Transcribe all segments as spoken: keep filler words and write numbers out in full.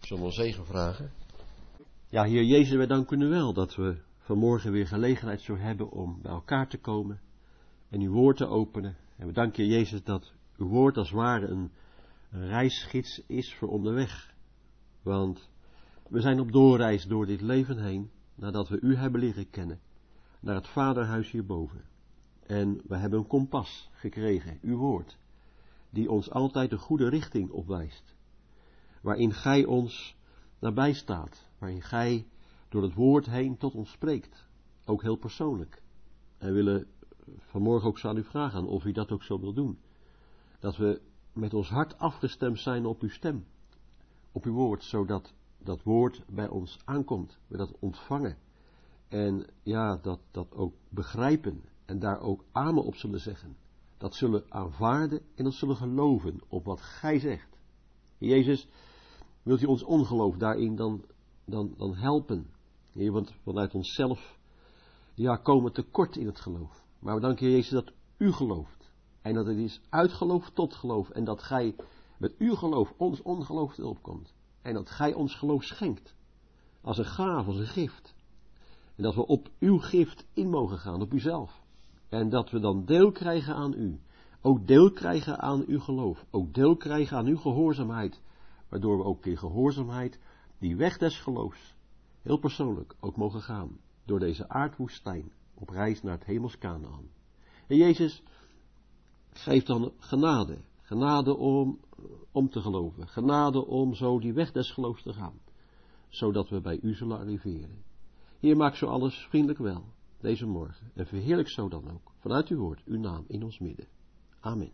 Zullen we zegen vragen? Ja, Heer Jezus, wij danken u wel dat we vanmorgen weer gelegenheid zullen hebben om bij elkaar te komen en uw woord te openen. En we danken Heer Jezus dat uw woord als het ware een, een reisgids is voor onderweg. Want we zijn op doorreis door dit leven heen, nadat we u hebben leren kennen, naar het vaderhuis hierboven. En we hebben een kompas gekregen, uw woord, die ons altijd de goede richting opwijst. Waarin gij ons nabij staat, waarin gij door het woord heen tot ons spreekt, ook heel persoonlijk. En we willen vanmorgen ook zo aan u vragen of u dat ook zo wil doen. Dat we met ons hart afgestemd zijn op uw stem, op uw woord, zodat dat woord bij ons aankomt, we dat ontvangen. En ja, dat, dat ook begrijpen en daar ook amen op zullen zeggen. Dat zullen aanvaarden en dat zullen geloven op wat gij zegt. Jezus, wilt u ons ongeloof daarin dan, dan, dan helpen? Heer, want vanuit onszelf, ja, komen tekort in het geloof. Maar we danken Heer Jezus dat u gelooft. En dat het is uit geloof tot geloof. En dat gij met uw geloof ons ongeloof te hulp komt. En dat gij ons geloof schenkt. Als een gaaf, als een gift. En dat we op uw gift in mogen gaan, op uzelf. En dat we dan deel krijgen aan u. Ook deel krijgen aan uw geloof. Ook deel krijgen aan uw gehoorzaamheid. Waardoor we ook in gehoorzaamheid die weg des geloofs, heel persoonlijk, ook mogen gaan. Door deze aardwoestijn, op reis naar het hemels Kanaan. En Jezus geeft dan genade. Genade om, om te geloven. Genade om zo die weg des geloofs te gaan. Zodat we bij u zullen arriveren. Heer, maak zo alles vriendelijk wel, deze morgen. En verheerlijk zo dan ook, vanuit uw woord, uw naam in ons midden. Amen.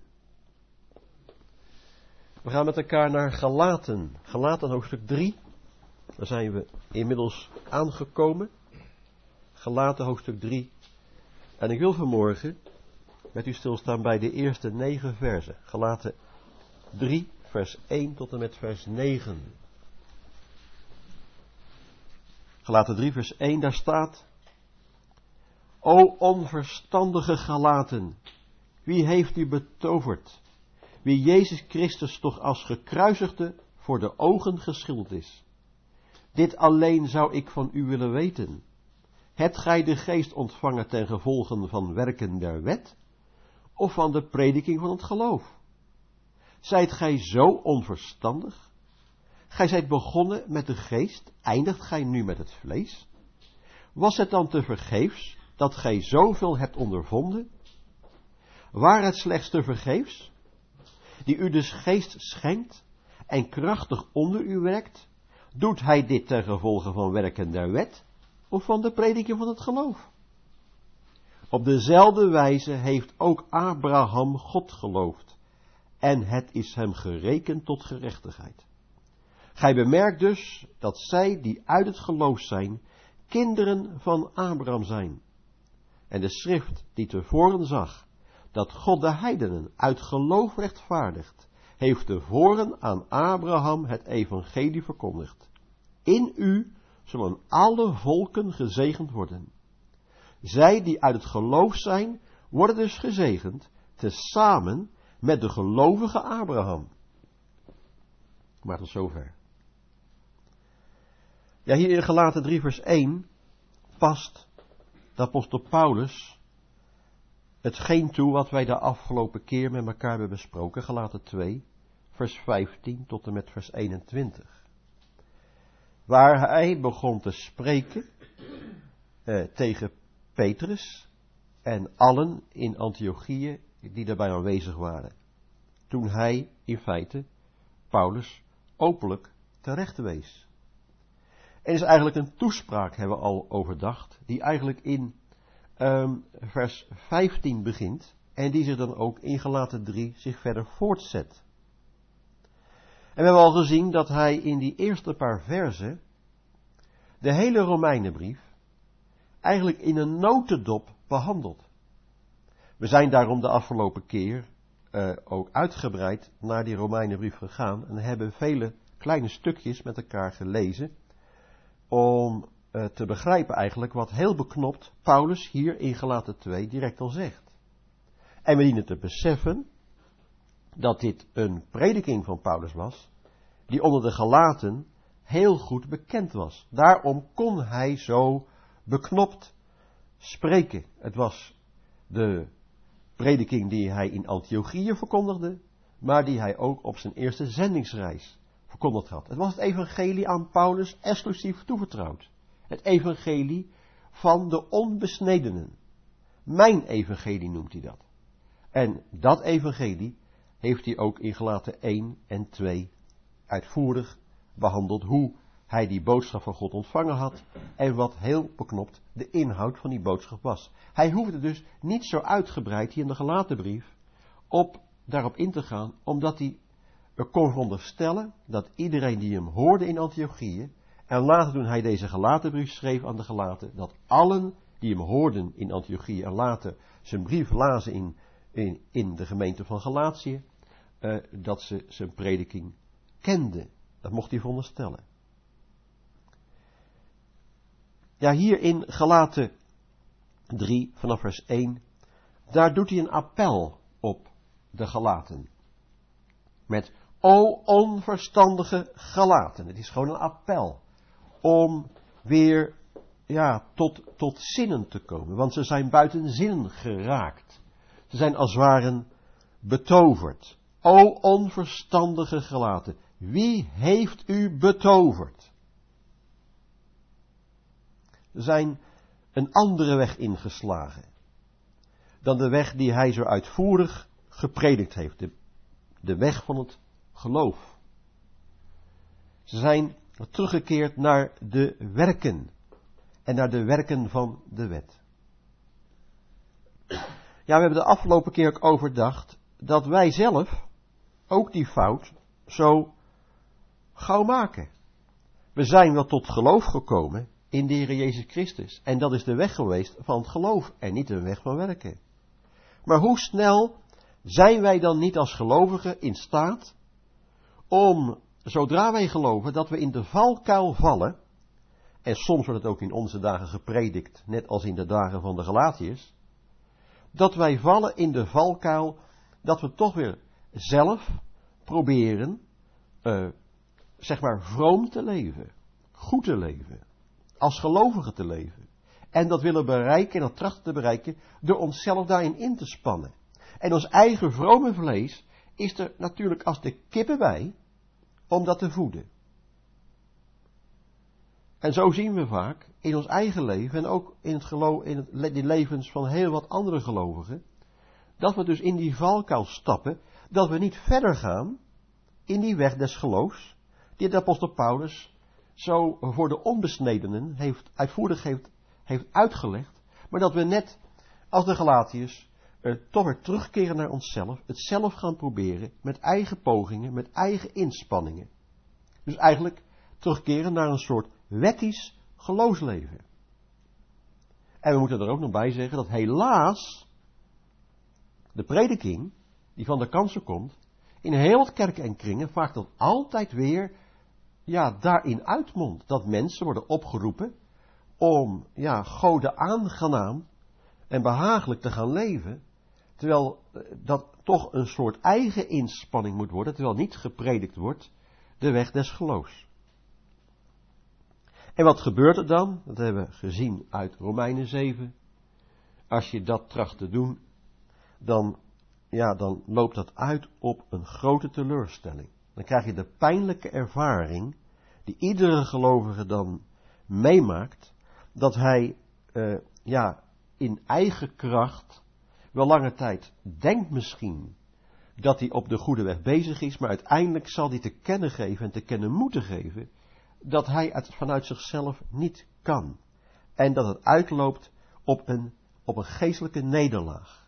We gaan met elkaar naar Galaten. Galaten hoofdstuk drie. Daar zijn we inmiddels aangekomen. Galaten hoofdstuk drie. En ik wil vanmorgen met u stilstaan bij de eerste negen versen. Galaten drie, vers één tot en met vers negen. Galaten drie, vers één, daar staat: O onverstandige Galaten, wie heeft u betoverd? Wie Jezus Christus toch als gekruisigde voor de ogen geschilderd is. Dit alleen zou ik van u willen weten. Hebt gij de geest ontvangen ten gevolge van werken der wet, of van de prediking van het geloof? Zijt gij zo onverstandig? Gij zijt begonnen met de geest, eindigt gij nu met het vlees? Was het dan te vergeefs dat gij zoveel hebt ondervonden? Waar het slechts te vergeefs? Die u dus geest schenkt en krachtig onder u werkt, doet hij dit ten gevolge van werken der wet of van de prediking van het geloof? Op dezelfde wijze heeft ook Abraham God geloofd en het is hem gerekend tot gerechtigheid. Gij bemerkt dus dat zij die uit het geloof zijn, kinderen van Abraham zijn. En de schrift die tevoren zag dat God de heidenen uit geloof rechtvaardigt, heeft tevoren aan Abraham het evangelie verkondigd. In u zullen alle volken gezegend worden. Zij die uit het geloof zijn, worden dus gezegend, tezamen met de gelovige Abraham. Maar tot zover. Ja, hier in Galaten drie vers één past de apostel Paulus hetgeen toe wat wij de afgelopen keer met elkaar hebben besproken. Galaten twee, vers vijftien tot en met vers eenentwintig. Waar hij begon te spreken eh, tegen Petrus en allen in Antiochië die daarbij aanwezig waren. Toen hij in feite Paulus openlijk terecht wees. En is eigenlijk een toespraak, hebben we al overdacht, die eigenlijk in um, vers vijftien begint en die zich dan ook in Galaten drie zich verder voortzet. En we hebben al gezien dat hij in die eerste paar versen de hele Romeinenbrief eigenlijk in een notendop behandelt. We zijn daarom de afgelopen keer uh, ook uitgebreid naar die Romeinenbrief gegaan en hebben vele kleine stukjes met elkaar gelezen om uh, te begrijpen eigenlijk wat heel beknopt Paulus hier in Galaten twee direct al zegt. En we dienen te beseffen dat dit een prediking van Paulus was, die onder de Galaten heel goed bekend was. Daarom kon hij zo beknopt spreken. Het was de prediking die hij in Antiochië verkondigde, maar die hij ook op zijn eerste zendingsreis verkondigd had. Het was het evangelie aan Paulus exclusief toevertrouwd. Het evangelie van de onbesnedenen. Mijn evangelie noemt hij dat. En dat evangelie heeft hij ook in Galaten één en twee uitvoerig behandeld, hoe hij die boodschap van God ontvangen had en wat heel beknopt de inhoud van die boodschap was. Hij hoefde dus niet zo uitgebreid hier in de Galatenbrief op, daarop in te gaan, omdat hij er kon veronderstellen dat iedereen die hem hoorde in Antiochië, en later toen hij deze Galatenbrief schreef aan de Galaten, dat allen die hem hoorden in Antiochië en later zijn brief lazen in, in, in de gemeente van Galatië, uh, dat ze zijn prediking kenden. Dat mocht hij veronderstellen. Ja, hier in Galaten drie, vanaf vers één, daar doet hij een appel op de Galaten. Met, o onverstandige Galaten. Het is gewoon een appel om weer, ja, tot, tot zinnen te komen. Want ze zijn buiten zin geraakt. Ze zijn als het ware betoverd. O onverstandige Galaten. Wie heeft u betoverd? Ze zijn een andere weg ingeslagen dan de weg die hij zo uitvoerig gepredikt heeft. De, de weg van het geloof. Ze zijn teruggekeerd naar de werken en naar de werken van de wet. Ja, we hebben de afgelopen keer ook overdacht dat wij zelf ook die fout zo gauw maken. We zijn wel tot geloof gekomen in de Heer Jezus Christus. En dat is de weg geweest van het geloof en niet de weg van werken. Maar hoe snel zijn wij dan niet als gelovigen in staat om, zodra wij geloven, dat we in de valkuil vallen, en soms wordt het ook in onze dagen gepredikt, net als in de dagen van de Galatiërs, dat wij vallen in de valkuil dat we toch weer zelf proberen, uh, zeg maar, vroom te leven, goed te leven, als gelovigen te leven. En dat willen bereiken en dat trachten te bereiken door onszelf daarin in te spannen. En ons eigen vrome vlees is er natuurlijk als de kippen bij om dat te voeden. En zo zien we vaak in ons eigen leven en ook in het geloof, in het, de levens van heel wat andere gelovigen, dat we dus in die valkuil stappen, dat we niet verder gaan in die weg des geloofs, die de apostel Paulus zo voor de onbesnedenen heeft, uitvoerig heeft, heeft uitgelegd, maar dat we net als de Galatiërs uh, toch weer terugkeren naar onszelf, het zelf gaan proberen met eigen pogingen, met eigen inspanningen. Dus eigenlijk terugkeren naar een soort wettisch geloofsleven. En we moeten er ook nog bij zeggen dat helaas de prediking die van de kansen komt, in heel wat kerken en kringen vaak dan altijd weer, ja, daarin uitmondt. Dat mensen worden opgeroepen om, ja, Gode aangenaam en behagelijk te gaan leven, terwijl dat toch een soort eigen inspanning moet worden, terwijl niet gepredikt wordt de weg des geloofs. En wat gebeurt er dan? Dat hebben we gezien uit Romeinen zeven. Als je dat tracht te doen, dan, ja, dan loopt dat uit op een grote teleurstelling. Dan krijg je de pijnlijke ervaring die iedere gelovige dan meemaakt, dat hij uh, ja, in eigen kracht wel lange tijd denkt misschien dat hij op de goede weg bezig is, maar uiteindelijk zal hij te kennen geven en te kennen moeten geven dat hij het vanuit zichzelf niet kan. En dat het uitloopt op een, op een geestelijke nederlaag.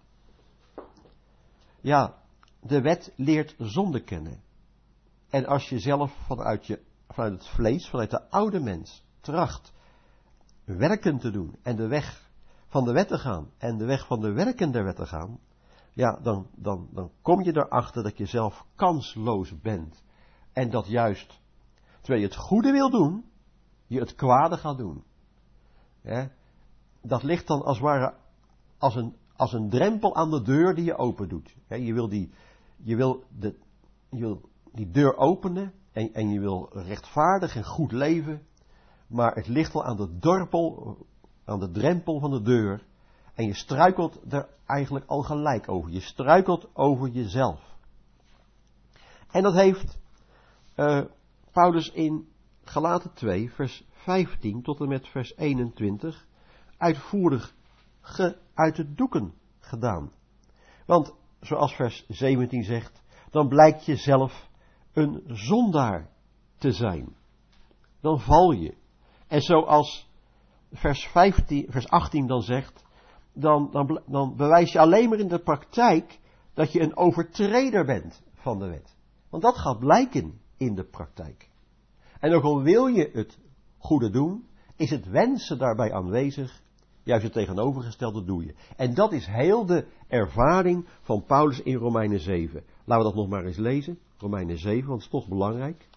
Ja, de wet leert zonde kennen. En als je zelf vanuit, je, vanuit het vlees, vanuit de oude mens, tracht werken te doen en de weg van de wet te gaan en de weg van de werken der wet te gaan, ja, dan, dan, dan kom je erachter dat je zelf kansloos bent. En dat juist, terwijl je het goede wil doen, je het kwade gaat doen. Ja, dat ligt dan als het ware als een, als een drempel aan de deur die je open doet. Ja, je wil, die, je, wil de, je wil die deur openen en, en je wil rechtvaardig en goed leven, maar het ligt al aan de dorpel, aan de drempel van de deur, en je struikelt er eigenlijk al gelijk over. Je struikelt over jezelf. En dat heeft uh, Paulus in Galaten twee, vers vijftien tot en met vers eenentwintig uitvoerig ge, uit de doeken gedaan. Want, zoals vers zeventien zegt, dan blijkt je zelf een zondaar te zijn. Dan val je. En zoals vers, vijftien, vers achttien dan zegt, dan, dan, dan bewijs je alleen maar in de praktijk dat je een overtreder bent van de wet. Want dat gaat blijken in de praktijk. En ook al wil je het goede doen, is het wensen daarbij aanwezig, juist het tegenovergestelde doe je. En dat is heel de ervaring van Paulus in Romeinen zeven. Laten we dat nog maar eens lezen, Romeinen zeven, want het is toch belangrijk.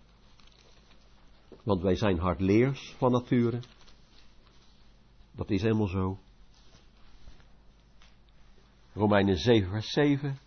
Want wij zijn hardleers van nature. Dat is helemaal zo. Romeinen zeven vers zeven.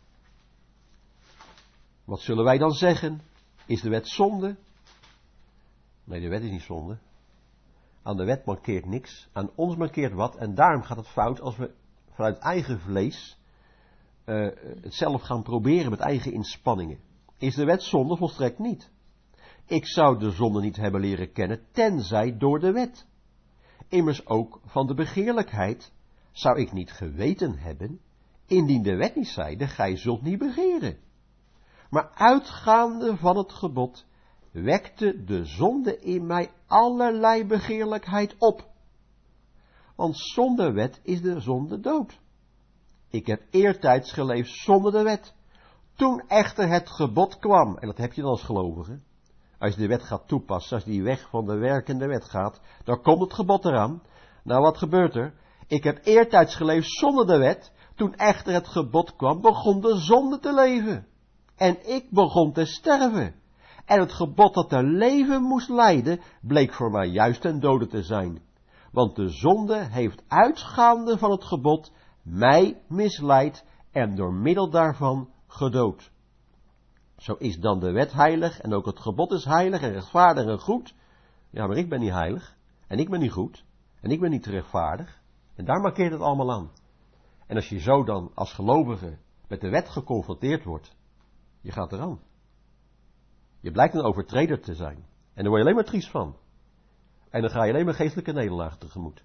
Wat zullen wij dan zeggen? Is de wet zonde? Nee, de wet is niet zonde. Aan de wet mankeert niks. Aan ons mankeert wat. En daarom gaat het fout als we vanuit eigen vlees uh, het zelf gaan proberen met eigen inspanningen. Is de wet zonde? Volstrekt niet. Ik zou de zonde niet hebben leren kennen, tenzij door de wet. Immers ook van de begeerlijkheid zou ik niet geweten hebben, indien de wet niet zeide, gij zult niet begeren. Maar uitgaande van het gebod, wekte de zonde in mij allerlei begeerlijkheid op. Want zonder wet is de zonde dood. Ik heb eertijds geleefd zonder de wet. Toen echter het gebod kwam, en dat heb je dan als gelovige, als je de wet gaat toepassen, als die weg van de werkende wet gaat, dan komt het gebod eraan. Nou, wat gebeurt er? Ik heb eertijds geleefd zonder de wet. Toen echter het gebod kwam, begon de zonde te leven. En ik begon te sterven. En het gebod dat ter leven moest leiden, bleek voor mij juist ten dode te zijn. Want de zonde heeft uitgaande van het gebod mij misleid en door middel daarvan gedood. Zo is dan de wet heilig en ook het gebod is heilig en rechtvaardig en goed. Ja, maar ik ben niet heilig en ik ben niet goed en ik ben niet rechtvaardig. En daar markeert het allemaal aan. En als je zo dan als gelovige met de wet geconfronteerd wordt, je gaat eraan. Je blijkt een overtreder te zijn. En daar word je alleen maar triest van. En dan ga je alleen maar geestelijke nederlaag tegemoet.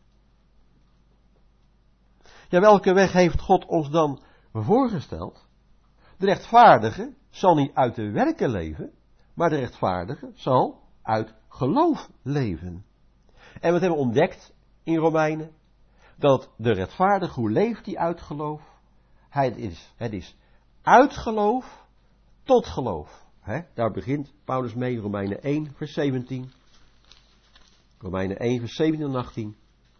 Ja, welke weg heeft God ons dan voorgesteld? De rechtvaardige zal niet uit de werken leven, maar de rechtvaardige zal uit geloof leven. En wat hebben we ontdekt in Romeinen? Dat de rechtvaardige, hoe leeft hij uit geloof? Hij is, het is uit geloof tot geloof. He, daar begint Paulus mee, Romeinen één, vers zeventien. Romeinen één, vers zeventien en achttien.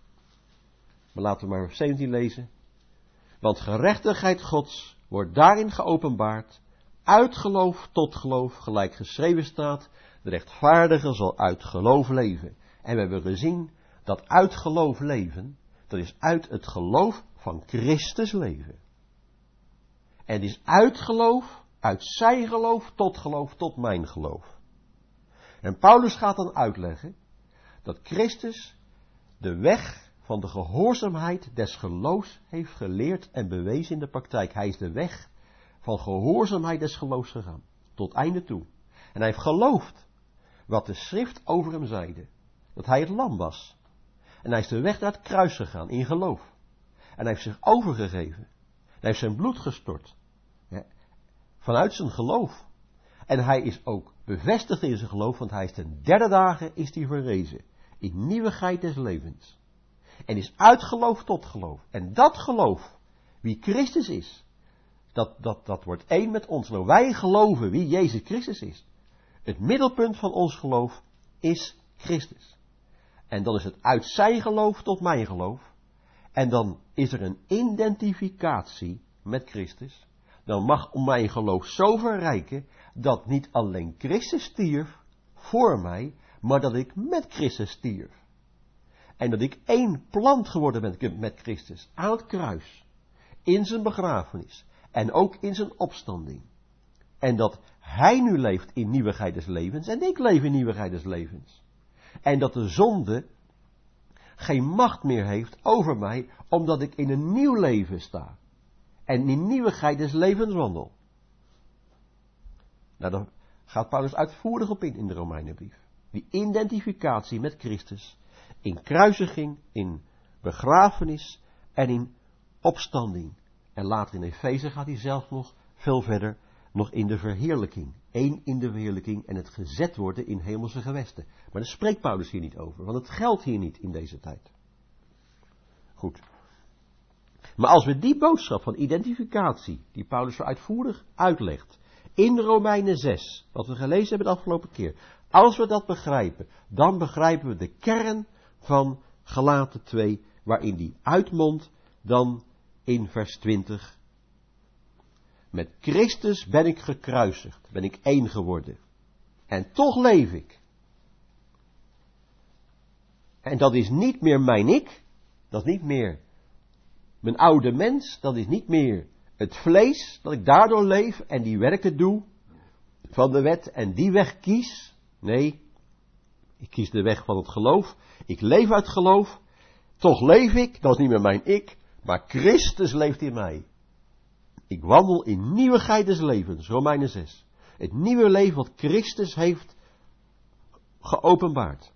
Maar laten we maar vers zeventien lezen. Want gerechtigheid Gods wordt daarin geopenbaard, uit geloof tot geloof, gelijk geschreven staat, de rechtvaardige zal uit geloof leven. En we hebben gezien dat uit geloof leven, dat is uit het geloof van Christus leven. En het is uit geloof, uit zijn geloof tot geloof, tot mijn geloof. En Paulus gaat dan uitleggen dat Christus de weg van de gehoorzaamheid des geloofs heeft geleerd en bewezen in de praktijk. Hij is de weg van gehoorzaamheid des geloofs gegaan, tot einde toe. En hij heeft geloofd wat de schrift over hem zeide, dat hij het lam was. En hij is de weg naar het kruis gegaan in geloof. En hij heeft zich overgegeven. Hij heeft zijn bloed gestort. Ja, vanuit zijn geloof. En hij is ook bevestigd in zijn geloof, want hij is ten derde dagen is hij verrezen. In nieuwigheid des levens. En is uit geloof tot geloof. En dat geloof, wie Christus is, dat, dat, dat wordt één met ons. Nou, wij geloven wie Jezus Christus is. Het middelpunt van ons geloof is Christus. En dan is het uit zijn geloof tot mijn geloof. En dan is er een identificatie met Christus. Dan mag mijn geloof zo verrijken dat niet alleen Christus stierf voor mij, maar dat ik met Christus stierf. En dat ik één plant geworden ben met Christus aan het kruis. In zijn begrafenis. En ook in zijn opstanding. En dat hij nu leeft in nieuwigheid des levens en ik leef in nieuwigheid des levens. En dat de zonde geen macht meer heeft over mij, omdat ik in een nieuw leven sta. En in nieuwigheid des levens wandel. Nou, daar gaat Paulus uitvoerig op in in de Romeinenbrief. Die identificatie met Christus. In kruisiging, in begrafenis en in opstanding. En later in Efeze gaat hij zelf nog veel verder, nog in de verheerlijking. Eén in de verheerlijking en het gezet worden in hemelse gewesten. Maar daar spreekt Paulus hier niet over, want het geldt hier niet in deze tijd. Goed. Maar als we die boodschap van identificatie, die Paulus zo uitvoerig uitlegt, in Romeinen zes, wat we gelezen hebben de afgelopen keer, als we dat begrijpen, dan begrijpen we de kern van Galaten twee, waarin die uitmondt dan in vers twintig. Met Christus ben ik gekruisigd, ben ik één geworden. En toch leef ik. En dat is niet meer mijn ik, dat is niet meer mijn oude mens, dat is niet meer het vlees, dat ik daardoor leef en die werken doe van de wet en die weg kies. Nee, ik kies de weg van het geloof, ik leef uit geloof, toch leef ik, dat is niet meer mijn ik, maar Christus leeft in mij. Ik wandel in nieuwigheid des levens, Romeinen zes. Het nieuwe leven wat Christus heeft geopenbaard.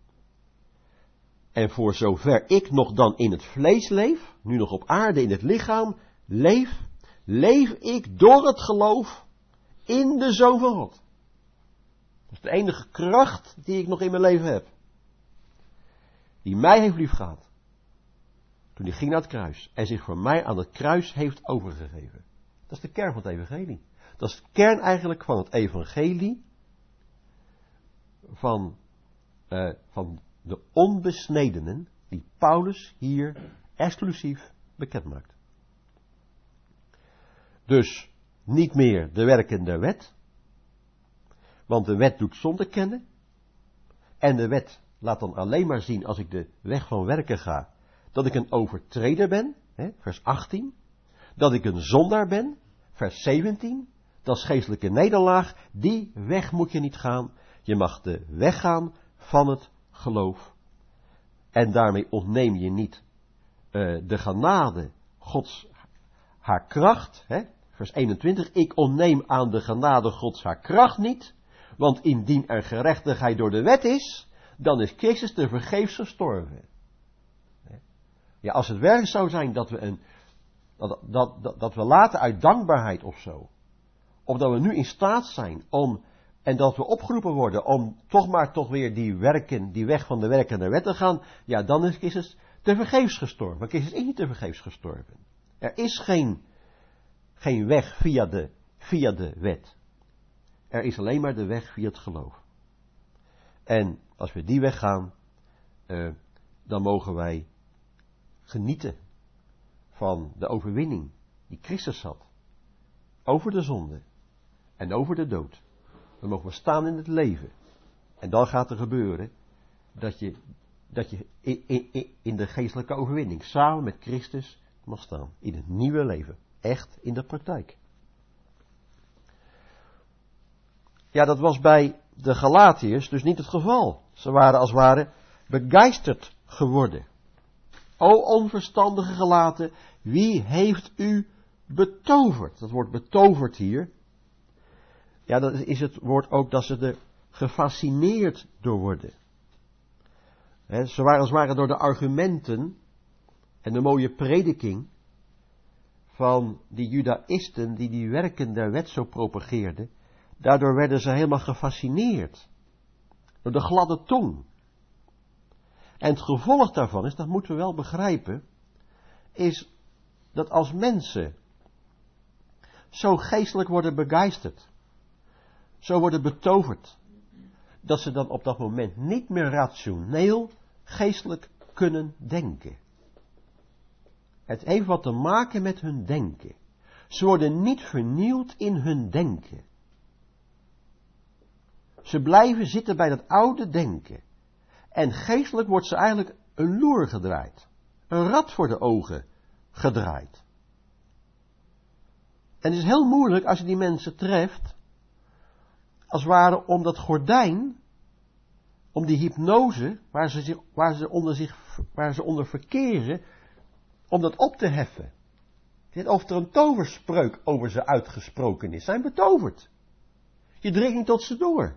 En voor zover ik nog dan in het vlees leef, nu nog op aarde in het lichaam, leef, leef ik door het geloof in de Zoon van God. Dat is de enige kracht die ik nog in mijn leven heb. Die mij heeft liefgehad. Toen hij ging naar het kruis en zich voor mij aan het kruis heeft overgegeven. Dat is de kern van het evangelie. Dat is de kern eigenlijk van het evangelie van, uh, van de onbesnedenen die Paulus hier exclusief bekend maakt. Dus niet meer de werken der wet, want de wet doet zonde kennen en de wet laat dan alleen maar zien als ik de weg van werken ga, dat ik een overtreder ben, hè, vers achttien, dat ik een zondaar ben, vers zeventien, dat is geestelijke nederlaag, die weg moet je niet gaan, je mag de weg gaan van het geloof. En daarmee ontneem je niet uh, de genade Gods haar kracht, hè, vers eenentwintig, ik ontneem aan de genade Gods haar kracht niet, want indien er gerechtigheid door de wet is, dan is Christus te vergeefs gestorven. Ja, als het werkelijk zou zijn dat we een, dat, dat, dat, dat we later uit dankbaarheid of zo, of dat we nu in staat zijn om, en dat we opgeroepen worden om toch maar toch weer die werken, die weg van de werken naar wet te gaan, ja, dan is Christus te vergeefs gestorven. Maar Christus is niet te vergeefs gestorven. Er is geen, geen weg via de, via de wet. Er is alleen maar de weg via het geloof. En als we die weg gaan, uh, dan mogen wij genieten van de overwinning die Christus had. Over de zonde en over de dood. Dan mogen we staan in het leven. En dan gaat er gebeuren dat je, dat je in, in, in de geestelijke overwinning samen met Christus mag staan. In het nieuwe leven. Echt in de praktijk. Ja, dat was bij de Galatiërs dus niet het geval. Ze waren als het ware begeisterd geworden. O onverstandige Galaten, wie heeft u betoverd? Dat woord betoverd hier. Ja, dat is het woord ook dat ze er gefascineerd door worden. He, ze waren als het ware door de argumenten en de mooie prediking van die judaïsten die die werken der wet zo propageerden. Daardoor werden ze helemaal gefascineerd door de gladde tong. En het gevolg daarvan is, dat moeten we wel begrijpen, is dat als mensen zo geestelijk worden begeisterd, zo worden betoverd, dat ze dan op dat moment niet meer rationeel geestelijk kunnen denken. Het heeft wat te maken met hun denken. Ze worden niet vernieuwd in hun denken. Ze blijven zitten bij dat oude denken. En geestelijk wordt ze eigenlijk een loer gedraaid. Een rad voor de ogen gedraaid. En het is heel moeilijk als je die mensen treft, als het ware om dat gordijn, om die hypnose, waar ze, zich, waar ze, onder, zich, waar ze onder verkeren, om dat op te heffen. Net of er een toverspreuk over ze uitgesproken is. Ze zijn betoverd. Je dringt niet tot ze door.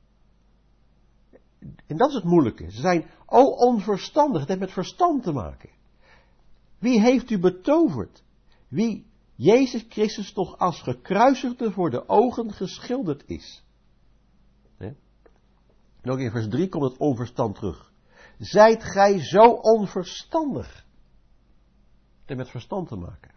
En dat is het moeilijke. Ze zijn o onverstandig. Het heeft met verstand te maken. Wie heeft u betoverd? Wie Jezus Christus toch als gekruisigde voor de ogen geschilderd is. He? En ook in vers drie komt het onverstand terug. Zijt gij zo onverstandig? Het heeft met verstand te maken.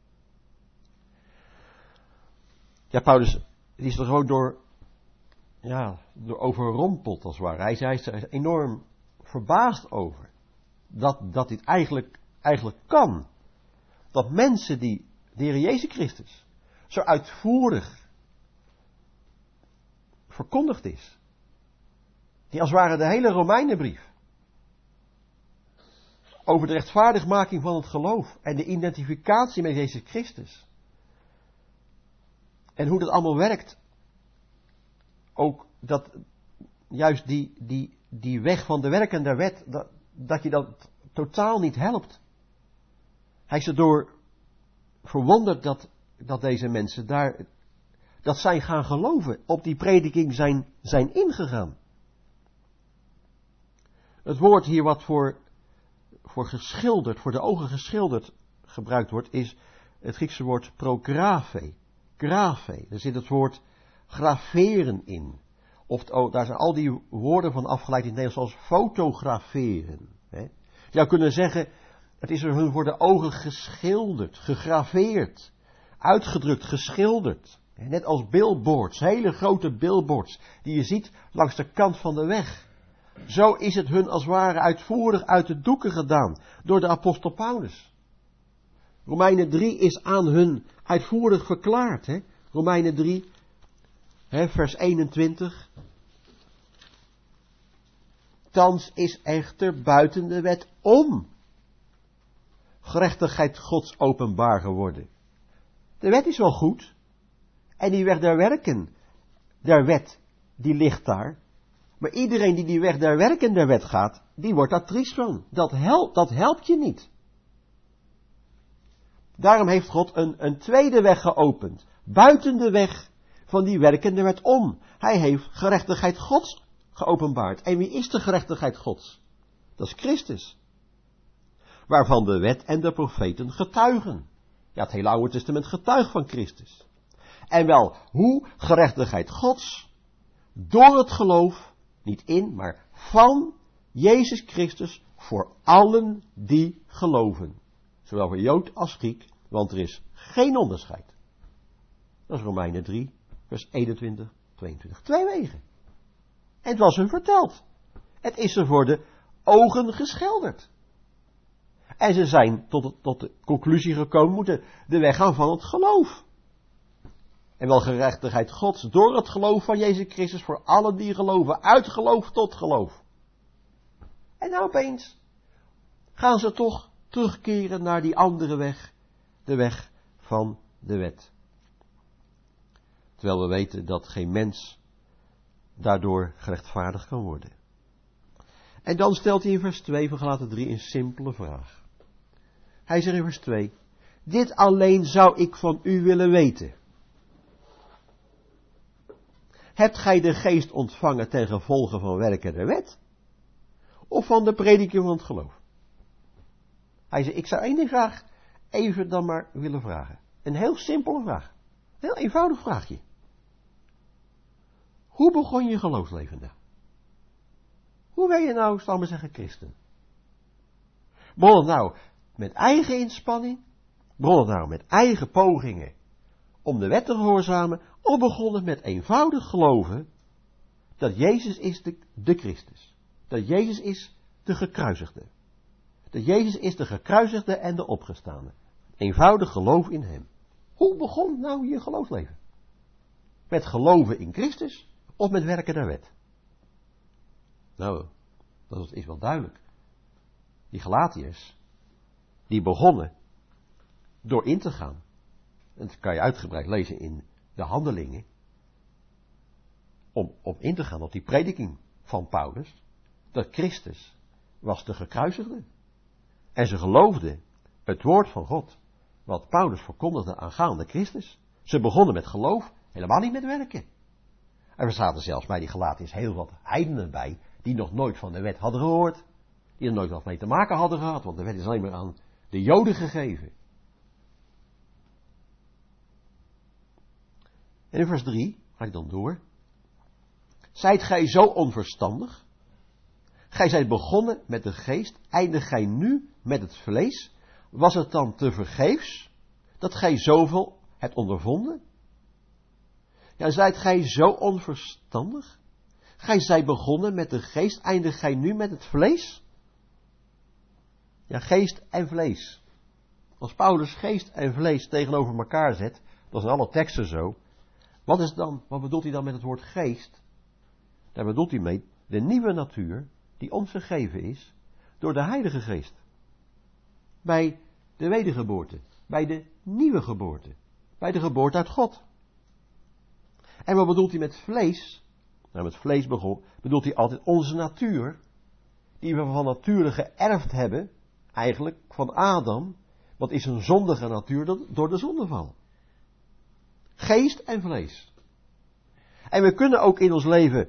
Ja, Paulus die is er gewoon door, ja, door overrompeld als het ware. Hij, hij is er enorm verbaasd over. Dat, dat dit eigenlijk, eigenlijk kan. Dat mensen die de Heer Jezus Christus zo uitvoerig verkondigd is. Die als het ware de hele Romeinenbrief over de rechtvaardigmaking van het geloof en de identificatie met Jezus Christus. En hoe dat allemaal werkt. Ook dat juist die, die, die weg van de werken der wet, dat, dat je dat totaal niet helpt. Hij is erdoor verwonderd dat, dat deze mensen daar, dat zij gaan geloven, op die prediking zijn, zijn ingegaan. Het woord hier wat voor, voor geschilderd, voor de ogen geschilderd gebruikt wordt, is het Griekse woord prographe. Graphe, daar zit het woord graveren in. Of oh, daar zijn al die woorden van afgeleid in het Nederlands als fotograferen. Hè. Je zou kunnen zeggen, het is er hun voor de ogen geschilderd, gegraveerd, uitgedrukt, geschilderd. Net als billboards, hele grote billboards, die je ziet langs de kant van de weg. Zo is het hun als het ware uitvoerig uit de doeken gedaan, door de apostel Paulus. Romeinen drie is aan hun uitvoerig verklaard. Hè? Romeinen drie, hè, vers eenentwintig. Thans is echter buiten de wet om gerechtigheid Gods openbaar geworden. De wet is wel goed. En die weg der werken der wet, die ligt daar. Maar iedereen die die weg der werken der wet gaat, die wordt daar triest van. Dat helpt, dat helpt je niet. Daarom heeft God een, een tweede weg geopend. Buiten de weg van die werkende wet om. Hij heeft gerechtigheid Gods geopenbaard. En wie is de gerechtigheid Gods? Dat is Christus. Waarvan de wet en de profeten getuigen. Ja, het hele Oude Testament getuigt van Christus. En wel, hoe gerechtigheid Gods door het geloof, niet in, maar van Jezus Christus voor allen die geloven. Zowel voor Jood als Griek, want er is geen onderscheid. Dat is Romeinen drie, vers eenentwintig, tweeëntwintig. Twee wegen. En het was hun verteld. Het is er voor de ogen geschilderd. En ze zijn tot, tot de conclusie gekomen, moeten de weg gaan van het geloof. En wel gerechtigheid Gods door het geloof van Jezus Christus voor allen die geloven. Uit geloof tot geloof. En nou opeens gaan ze toch terugkeren naar die andere weg. De weg van de wet. Terwijl we weten dat geen mens daardoor gerechtvaardigd kan worden. En dan stelt hij in vers twee van Galaten drie een simpele vraag. Hij zegt in vers twee. Dit alleen zou ik van u willen weten. Hebt gij de geest ontvangen ten gevolge van werken der wet? Of van de prediking van het geloof? Hij zei, ik zou één ding graag even dan maar willen vragen. Een heel simpele vraag. Een heel eenvoudig vraagje. Hoe begon je geloofsleven dan? Hoe ben je nou, zal ik maar zeggen, christen? Begon het nou met eigen inspanning? Begon het nou met eigen pogingen om de wet te gehoorzamen? Of begon het met eenvoudig geloven dat Jezus is de, de Christus? Dat Jezus is de gekruisigde. Dat Jezus is de gekruisigde en de opgestane. Eenvoudig geloof in hem. Hoe begon nou je geloofsleven? Met geloven in Christus of met werken der wet? Nou, dat is wel duidelijk. Die Galatiërs, die begonnen door in te gaan en dat kan je uitgebreid lezen in de Handelingen, om op in te gaan op die prediking van Paulus, dat Christus was de gekruisigde. En ze geloofden het woord van God, wat Paulus verkondigde aangaande Christus. Ze begonnen met geloof, helemaal niet met werken. En er zaten zelfs bij die Galatiërs heel wat heidenen bij, die nog nooit van de wet hadden gehoord, die er nooit wat mee te maken hadden gehad, want de wet is alleen maar aan de Joden gegeven. En in vers drie, ga ik dan door. Zijt gij zo onverstandig? Gij zijt begonnen met de geest, eindigt gij nu met het vlees? Was het dan te vergeefs dat gij zoveel hebt ondervonden? Ja, zijt gij zo onverstandig? Gij zijt begonnen met de geest, eindigt gij nu met het vlees? Ja, geest en vlees. Als Paulus geest en vlees tegenover elkaar zet, dat is in alle teksten zo. Wat is dan, wat bedoelt hij dan met het woord geest? Daar bedoelt hij mee de nieuwe natuur die ons gegeven is door de Heilige Geest. Bij de wedergeboorte, bij de nieuwe geboorte, bij de geboorte uit God. En wat bedoelt hij met vlees? Nou, met vlees begon, bedoelt hij altijd onze natuur, die we van nature geërfd hebben, eigenlijk van Adam, wat is een zondige natuur door de zondeval. Geest en vlees. En we kunnen ook in ons leven,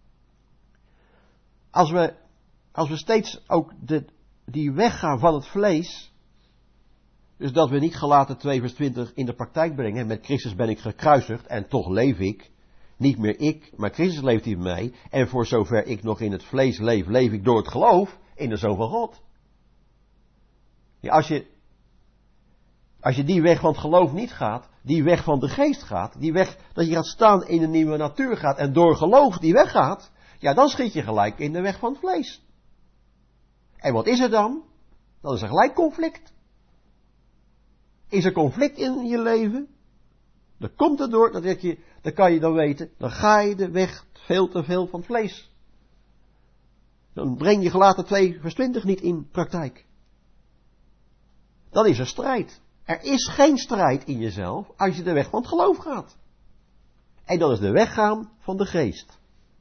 als we, als we steeds ook de, die weg gaan van het vlees, dus dat we niet Galaten twee vers twintig in de praktijk brengen, met Christus ben ik gekruisigd en toch leef ik, niet meer ik, maar Christus leeft in mij, en voor zover ik nog in het vlees leef, leef ik door het geloof in de Zoon van God. Ja, als je, als je die weg van het geloof niet gaat, die weg van de geest gaat, die weg dat je gaat staan in een nieuwe natuur gaat en door geloof die weg gaat, ja, dan schiet je gelijk in de weg van het vlees. En wat is er dan? Dan is er gelijk conflict. Is er conflict in je leven? Dan komt het door, dat je, dan kan je dan weten, dan ga je de weg veel te veel van het vlees. Dan breng je Galaten twee vers twintig niet in praktijk. Dan is er strijd. Er is geen strijd in jezelf als je de weg van het geloof gaat. En dat is de weg gaan van de geest.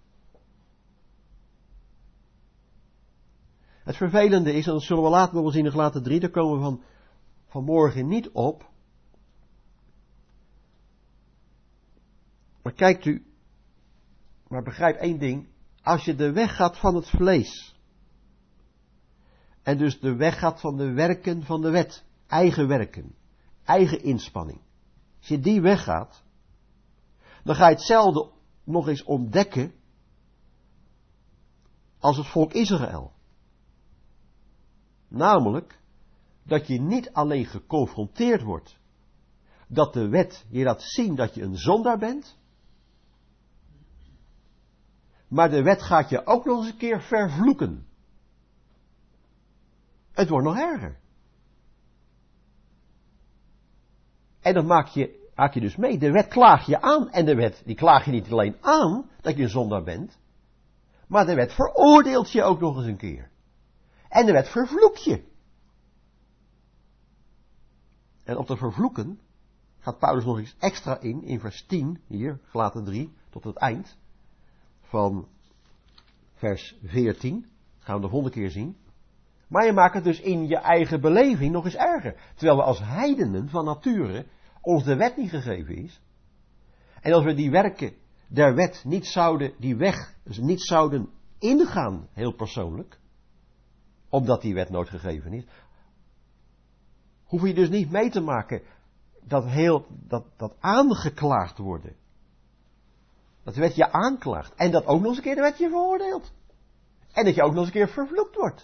Het vervelende is, en dat zullen we later nog wel zien in Galaten drie, daar komen we van, vanmorgen niet op. Maar kijkt u, maar begrijp één ding, als je de weg gaat van het vlees, en dus de weg gaat van de werken van de wet, eigen werken, eigen inspanning, als je die weg gaat, dan ga je hetzelfde nog eens ontdekken als het volk Israël. Namelijk, dat je niet alleen geconfronteerd wordt, dat de wet je laat zien dat je een zondaar bent, maar de wet gaat je ook nog eens een keer vervloeken. Het wordt nog erger. En dan maak je, maak je dus mee, de wet klaag je aan, en de wet, die klaag je niet alleen aan, dat je een zondaar bent, maar de wet veroordeelt je ook nog eens een keer. En de wet vervloekt je. En op de vervloeken gaat Paulus nog iets extra in, in vers tien, hier, Galaten drie, tot het eind, van vers veertien, dat gaan we de volgende keer zien. Maar je maakt het dus in je eigen beleving nog eens erger. Terwijl we als heidenen van nature ons de wet niet gegeven is. En als we die werken der wet niet zouden, die weg dus niet zouden ingaan, heel persoonlijk, omdat die wet nooit gegeven is, hoef je dus niet mee te maken dat heel, dat, dat aangeklaagd worden. Dat de wet je aanklaagt. En dat ook nog eens een keer de wet je veroordeelt. En dat je ook nog eens een keer vervloekt wordt.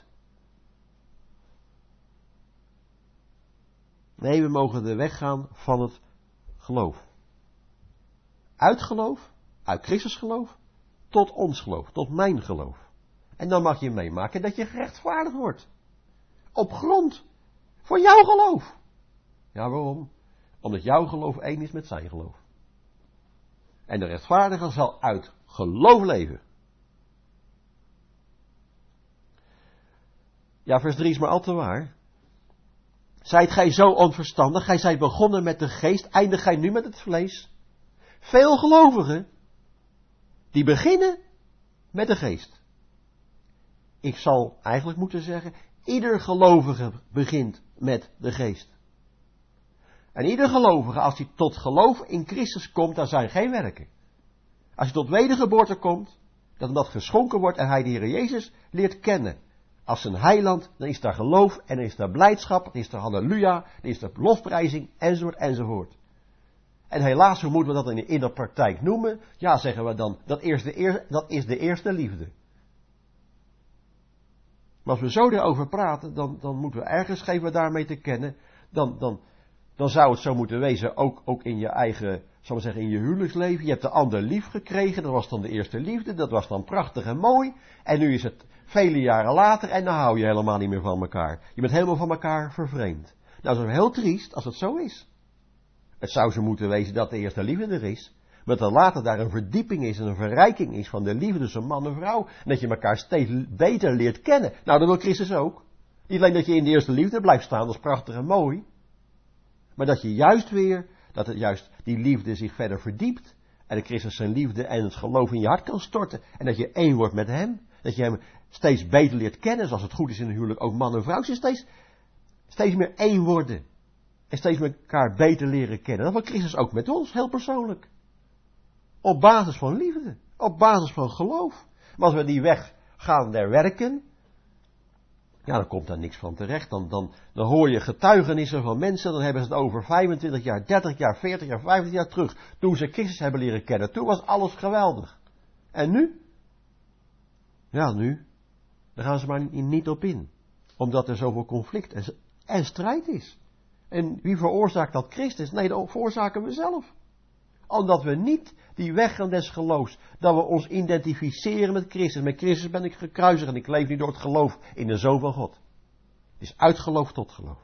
Nee, we mogen de weg gaan van het geloof. Uit geloof, uit Christus geloof, tot ons geloof, tot mijn geloof. En dan mag je meemaken dat je gerechtvaardigd wordt. Op grond van jouw geloof. Ja, waarom? Omdat jouw geloof één is met zijn geloof. En de rechtvaardige zal uit geloof leven. Ja, vers drie is maar al te waar. Zijt gij zo onverstandig? Gij zijt begonnen met de geest, eindigt gij nu met het vlees? Veel gelovigen, die beginnen met de geest. Ik zal eigenlijk moeten zeggen, ieder gelovige begint met de geest. En ieder gelovige, als hij tot geloof in Christus komt, dan zijn geen werken. Als je tot wedergeboorte komt, dat dat geschonken wordt en hij de Heer Jezus leert kennen. Als een heiland, dan is daar geloof en dan is daar blijdschap, dan is daar halleluja, dan is daar lofprijzing, enzovoort, enzovoort. En helaas, hoe moeten we dat in, in de praktijk noemen? Ja, zeggen we dan, dat is de, eer, dat is de eerste liefde. Maar als we zo erover praten, dan, dan moeten we ergens geven daarmee te kennen, dan, dan, dan zou het zo moeten wezen, ook, ook in je eigen, zal ik zeggen, in je huwelijksleven. Je hebt de ander lief gekregen, dat was dan de eerste liefde, dat was dan prachtig en mooi. En nu is het vele jaren later en dan hou je helemaal niet meer van elkaar. Je bent helemaal van elkaar vervreemd. Nou, dat is heel triest als het zo is. Het zou zo moeten wezen dat de eerste liefde er is, maar dat er later daar een verdieping is en een verrijking is van de liefde tussen man en vrouw. En dat je elkaar steeds beter leert kennen. Nou, dat wil Christus ook. Niet alleen dat je in de eerste liefde blijft staan, dat is prachtig en mooi. Maar dat je juist weer, dat het juist die liefde zich verder verdiept. En dat Christus zijn liefde en het geloof in je hart kan storten. En dat je één wordt met hem. Dat je hem steeds beter leert kennen. Zoals het goed is in een huwelijk, ook man en vrouw. Ze steeds, steeds meer één worden. En steeds met elkaar beter leren kennen. Dat wil Christus ook met ons, heel persoonlijk. Op basis van liefde. Op basis van geloof. Maar als we die weg gaan der werken, ja, dan komt daar niks van terecht. Dan, dan, dan hoor je getuigenissen van mensen, dan hebben ze het over vijfentwintig jaar, dertig jaar, veertig jaar, vijftig jaar terug. Toen ze Christus hebben leren kennen. Toen was alles geweldig. En nu? Ja, nu. Daar gaan ze maar niet op in. Omdat er zoveel conflict en, en strijd is. En wie veroorzaakt dat? Christus? Nee, dat veroorzaken we zelf. Omdat we niet die weg gaan des geloofs, dat we ons identificeren met Christus. Met Christus ben ik gekruisigd en ik leef niet door het geloof in de Zoon van God. Het is uit geloof tot geloof.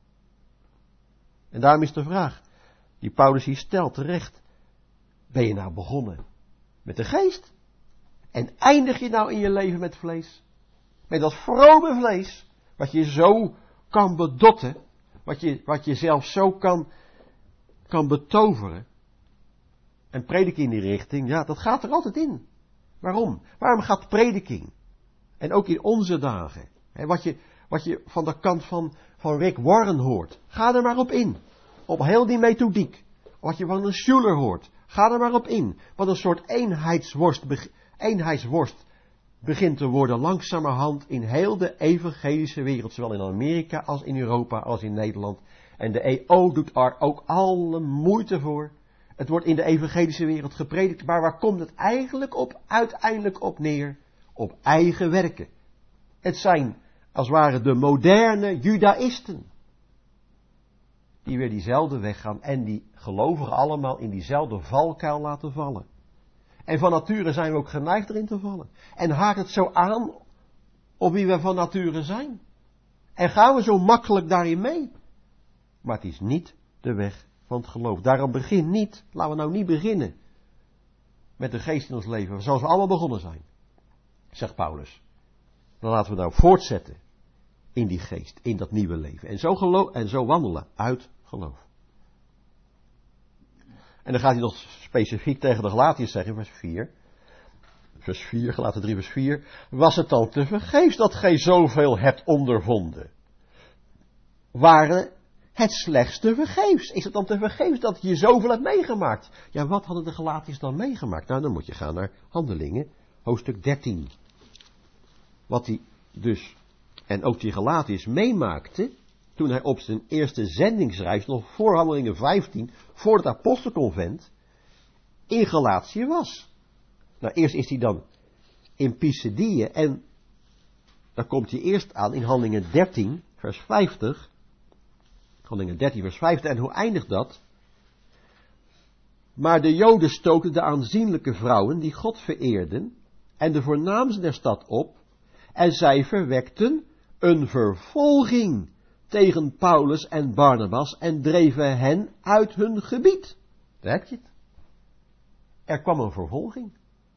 En daarom is de vraag, die Paulus hier stelt terecht, ben je nou begonnen met de geest? En eindig je nou in je leven met vlees? Met dat vrome vlees, wat je zo kan bedotten, wat je, wat je zelf zo kan, kan betoveren. En prediking in die richting, ja, dat gaat er altijd in. Waarom? Waarom gaat prediking? En ook in onze dagen. Hè, wat, je, wat je van de kant van, van Rick Warren hoort, ga er maar op in. Op heel die methodiek. Wat je van een Schuller hoort, ga er maar op in. Wat een soort eenheidsworst, eenheidsworst begint te worden langzamerhand in heel de evangelische wereld. Zowel in Amerika als in Europa als in Nederland. En de E O doet er ook alle moeite voor. Het wordt in de evangelische wereld gepredikt, maar waar komt het eigenlijk op, uiteindelijk op neer? Op eigen werken. Het zijn, als het ware, de moderne judaïsten. Die weer diezelfde weg gaan en die gelovigen allemaal in diezelfde valkuil laten vallen. En van nature zijn we ook geneigd erin te vallen. En haakt het zo aan op wie we van nature zijn. En gaan we zo makkelijk daarin mee. Maar het is niet de weg van het geloof. Daarom begin niet, laten we nou niet beginnen met de geest in ons leven, zoals we allemaal begonnen zijn, zegt Paulus. Dan laten we nou voortzetten in die geest, in dat nieuwe leven. En zo, geloof, en zo wandelen uit geloof. En dan gaat hij nog specifiek tegen de Galatiërs zeggen, vers vier. Vers vier, Galaten drie, vers vier. Was het dan te vergeefs dat gij zoveel hebt ondervonden? Waren het slechts te vergeefs? Is het dan te vergeefs dat je zoveel hebt meegemaakt? Ja, wat hadden de Galatiërs dan meegemaakt? Nou, dan moet je gaan naar Handelingen, hoofdstuk dertien. Wat hij dus, en ook die Galatiërs meemaakte, toen hij op zijn eerste zendingsreis, nog voor Handelingen vijftien, voor het apostelconvent, in Galatië was. Nou, eerst is hij dan in Pisidië en dan komt hij eerst aan in Handelingen dertien, vers vijftig. Handelingen dertien, vers vijftig. En hoe eindigt dat? Maar de Joden stookten de aanzienlijke vrouwen die God vereerden en de voornaamsten der stad op en zij verwekten een vervolging tegen Paulus en Barnabas en dreven hen uit hun gebied. Daar heb je het. Er kwam een vervolging.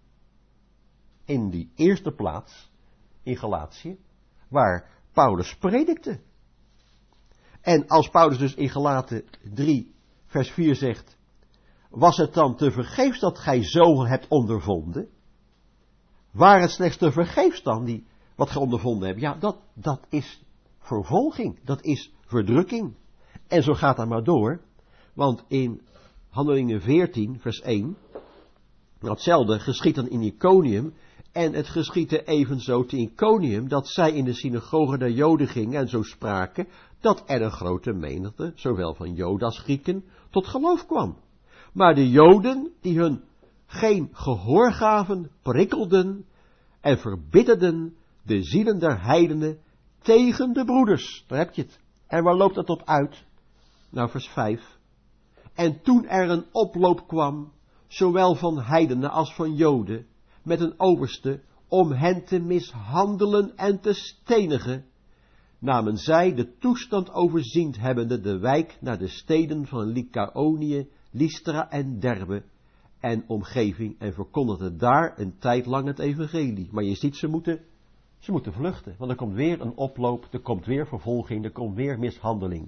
In die eerste plaats, in Galatië, waar Paulus predikte. En als Paulus dus in Galaten drie, vers vier zegt, was het dan te vergeefs dat gij zo hebt ondervonden? Waar het slechts te vergeefs dan, die, wat gij ondervonden hebt? Ja, dat, dat is vervolging, dat is verdrukking. En zo gaat dat maar door, want in Handelingen veertien, vers één, datzelfde geschiet dan in Iconium, en het geschiedde evenzo te Iconium, dat zij in de synagoge der Joden gingen en zo spraken, dat er een grote menigte, zowel van Joden als Grieken, tot geloof kwam. Maar de Joden, die hun geen gehoor gaven, prikkelden en verbitterden de zielen der heidenen tegen de broeders. Daar heb je het. En waar loopt dat op uit? Nou, vers vijf. En toen er een oploop kwam, zowel van heidenen als van Joden, met een overste, om hen te mishandelen en te stenigen, namen zij de toestand overziend hebbende de wijk naar de steden van Lycaonië, Lystra en Derbe en omgeving en verkondigden daar een tijd lang het evangelie. Maar je ziet, ze moeten, ze moeten vluchten, want er komt weer een oploop, er komt weer vervolging, er komt weer mishandeling.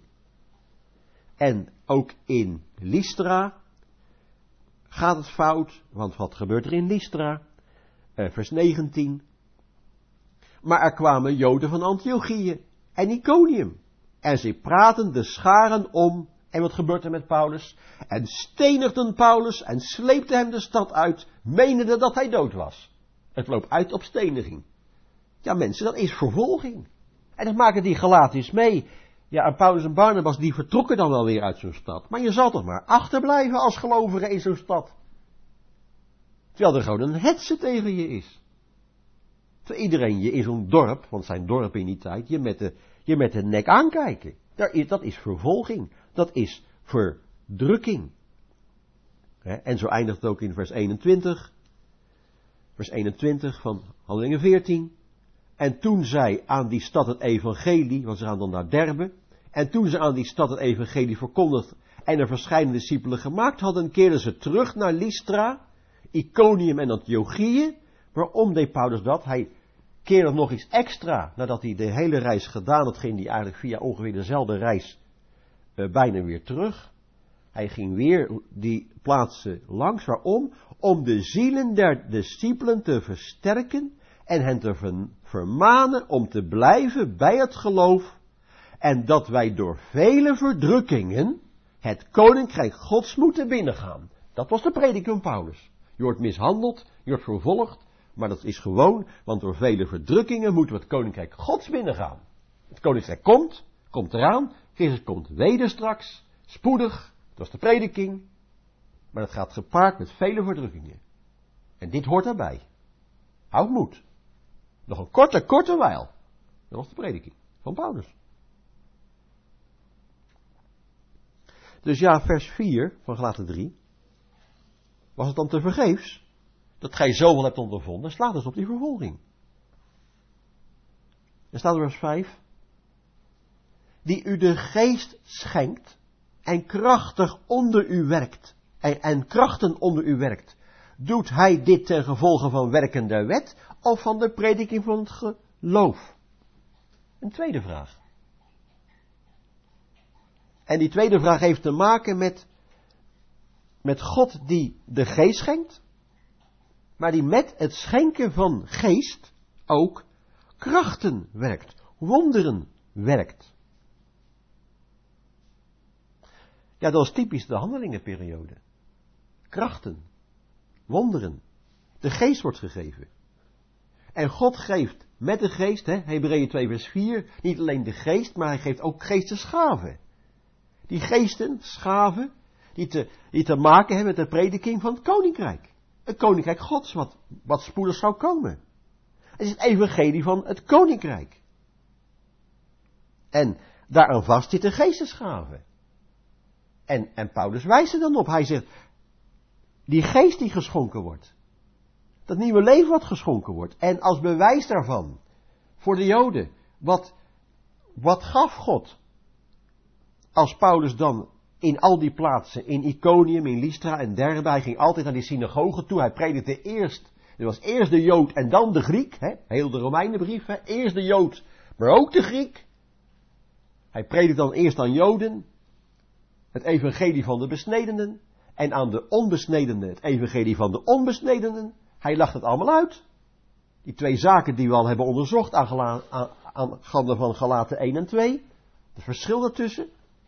En ook in Lystra gaat het fout, want wat gebeurt er in Lystra? Uh, vers negentien. Maar er kwamen Joden van Antiochië en Iconium. En zij praten de scharen om. En wat gebeurt er met Paulus? En stenigden Paulus en sleepten hem de stad uit, menende dat hij dood was. Het loopt uit op steniging. Ja mensen, dat is vervolging. En dat maken die Galatiërs mee. Ja, en Paulus en Barnabas die vertrokken dan wel weer uit zo'n stad. Maar je zal toch maar achterblijven als gelovige in zo'n stad. Terwijl er gewoon een hetze tegen je is. Terwijl iedereen je in zo'n dorp, want het zijn dorpen in die tijd, je met de, je met de nek aankijken. Dat is vervolging. Dat is verdrukking. En zo eindigt het ook in vers eenentwintig. Vers eenentwintig van Handelingen veertien. En toen zij aan die stad het evangelie, want ze gaan dan naar Derbe. En toen ze aan die stad het evangelie verkondigd en er verscheidene discipelen gemaakt hadden, keerden ze terug naar Lystra, Iconium en Antiochië. Waarom deed Paulus dat? Hij keerde nog iets extra, nadat hij de hele reis gedaan had, ging hij eigenlijk via ongeveer dezelfde reis uh, bijna weer terug. Hij ging weer die plaatsen langs. Waarom? Om de zielen der discipelen te versterken en hen te vermanen om te blijven bij het geloof. En dat wij door vele verdrukkingen het koninkrijk Gods moeten binnengaan. Dat was de prediking van Paulus. Je wordt mishandeld, je wordt vervolgd, maar dat is gewoon, want door vele verdrukkingen moeten we het koninkrijk Gods binnengaan. Het koninkrijk komt, komt eraan, Christus komt weder straks, spoedig, dat was de prediking, maar het gaat gepaard met vele verdrukkingen. En dit hoort daarbij. Houd moed. Nog een korte, korte wijl. Dat was de prediking van Paulus. Dus ja, vers vier van Galaten drie. Was het dan te vergeefs dat gij zoveel hebt ondervonden? Slaat dus op die vervolging. Er staat in vers vijf. Die u de geest schenkt en krachtig onder u werkt. En, en krachten onder u werkt. Doet hij dit ten gevolge van werken der wet of van de prediking van het geloof? Een tweede vraag. En die tweede vraag heeft te maken met, met God die de geest schenkt, maar die met het schenken van geest ook krachten werkt, wonderen werkt. Ja, dat was typisch de handelingenperiode. Krachten, wonderen. De geest wordt gegeven. En God geeft met de geest, hè, Hebreeën twee vers vier, niet alleen de geest, maar hij geeft ook geestesgaven. Die geesten, schaven, die te, die te maken hebben met de prediking van het koninkrijk. Het koninkrijk Gods, wat, wat spoedig zou komen. Het is het evangelie van het koninkrijk. En daaraan vast zit de geestesgaven. En, en Paulus wijst er dan op. Hij zegt, die geest die geschonken wordt. Dat nieuwe leven wat geschonken wordt. En als bewijs daarvan, voor de Joden, wat, wat gaf God? Als Paulus dan in al die plaatsen, in Iconium, in Lystra en Derbe, hij ging altijd naar die synagogen toe, hij predikte eerst, er was eerst de Jood en dan de Griek, hè, heel de Romeinenbrief, hè, eerst de Jood, maar ook de Griek. Hij predikt dan eerst aan Joden het evangelie van de besnedenen en aan de onbesnedenen het evangelie van de onbesnedenen. Hij lacht het allemaal uit. Die twee zaken die we al hebben onderzocht aan, gela- aan, aan gaande van Galaten één en twee. Het verschil daartussen.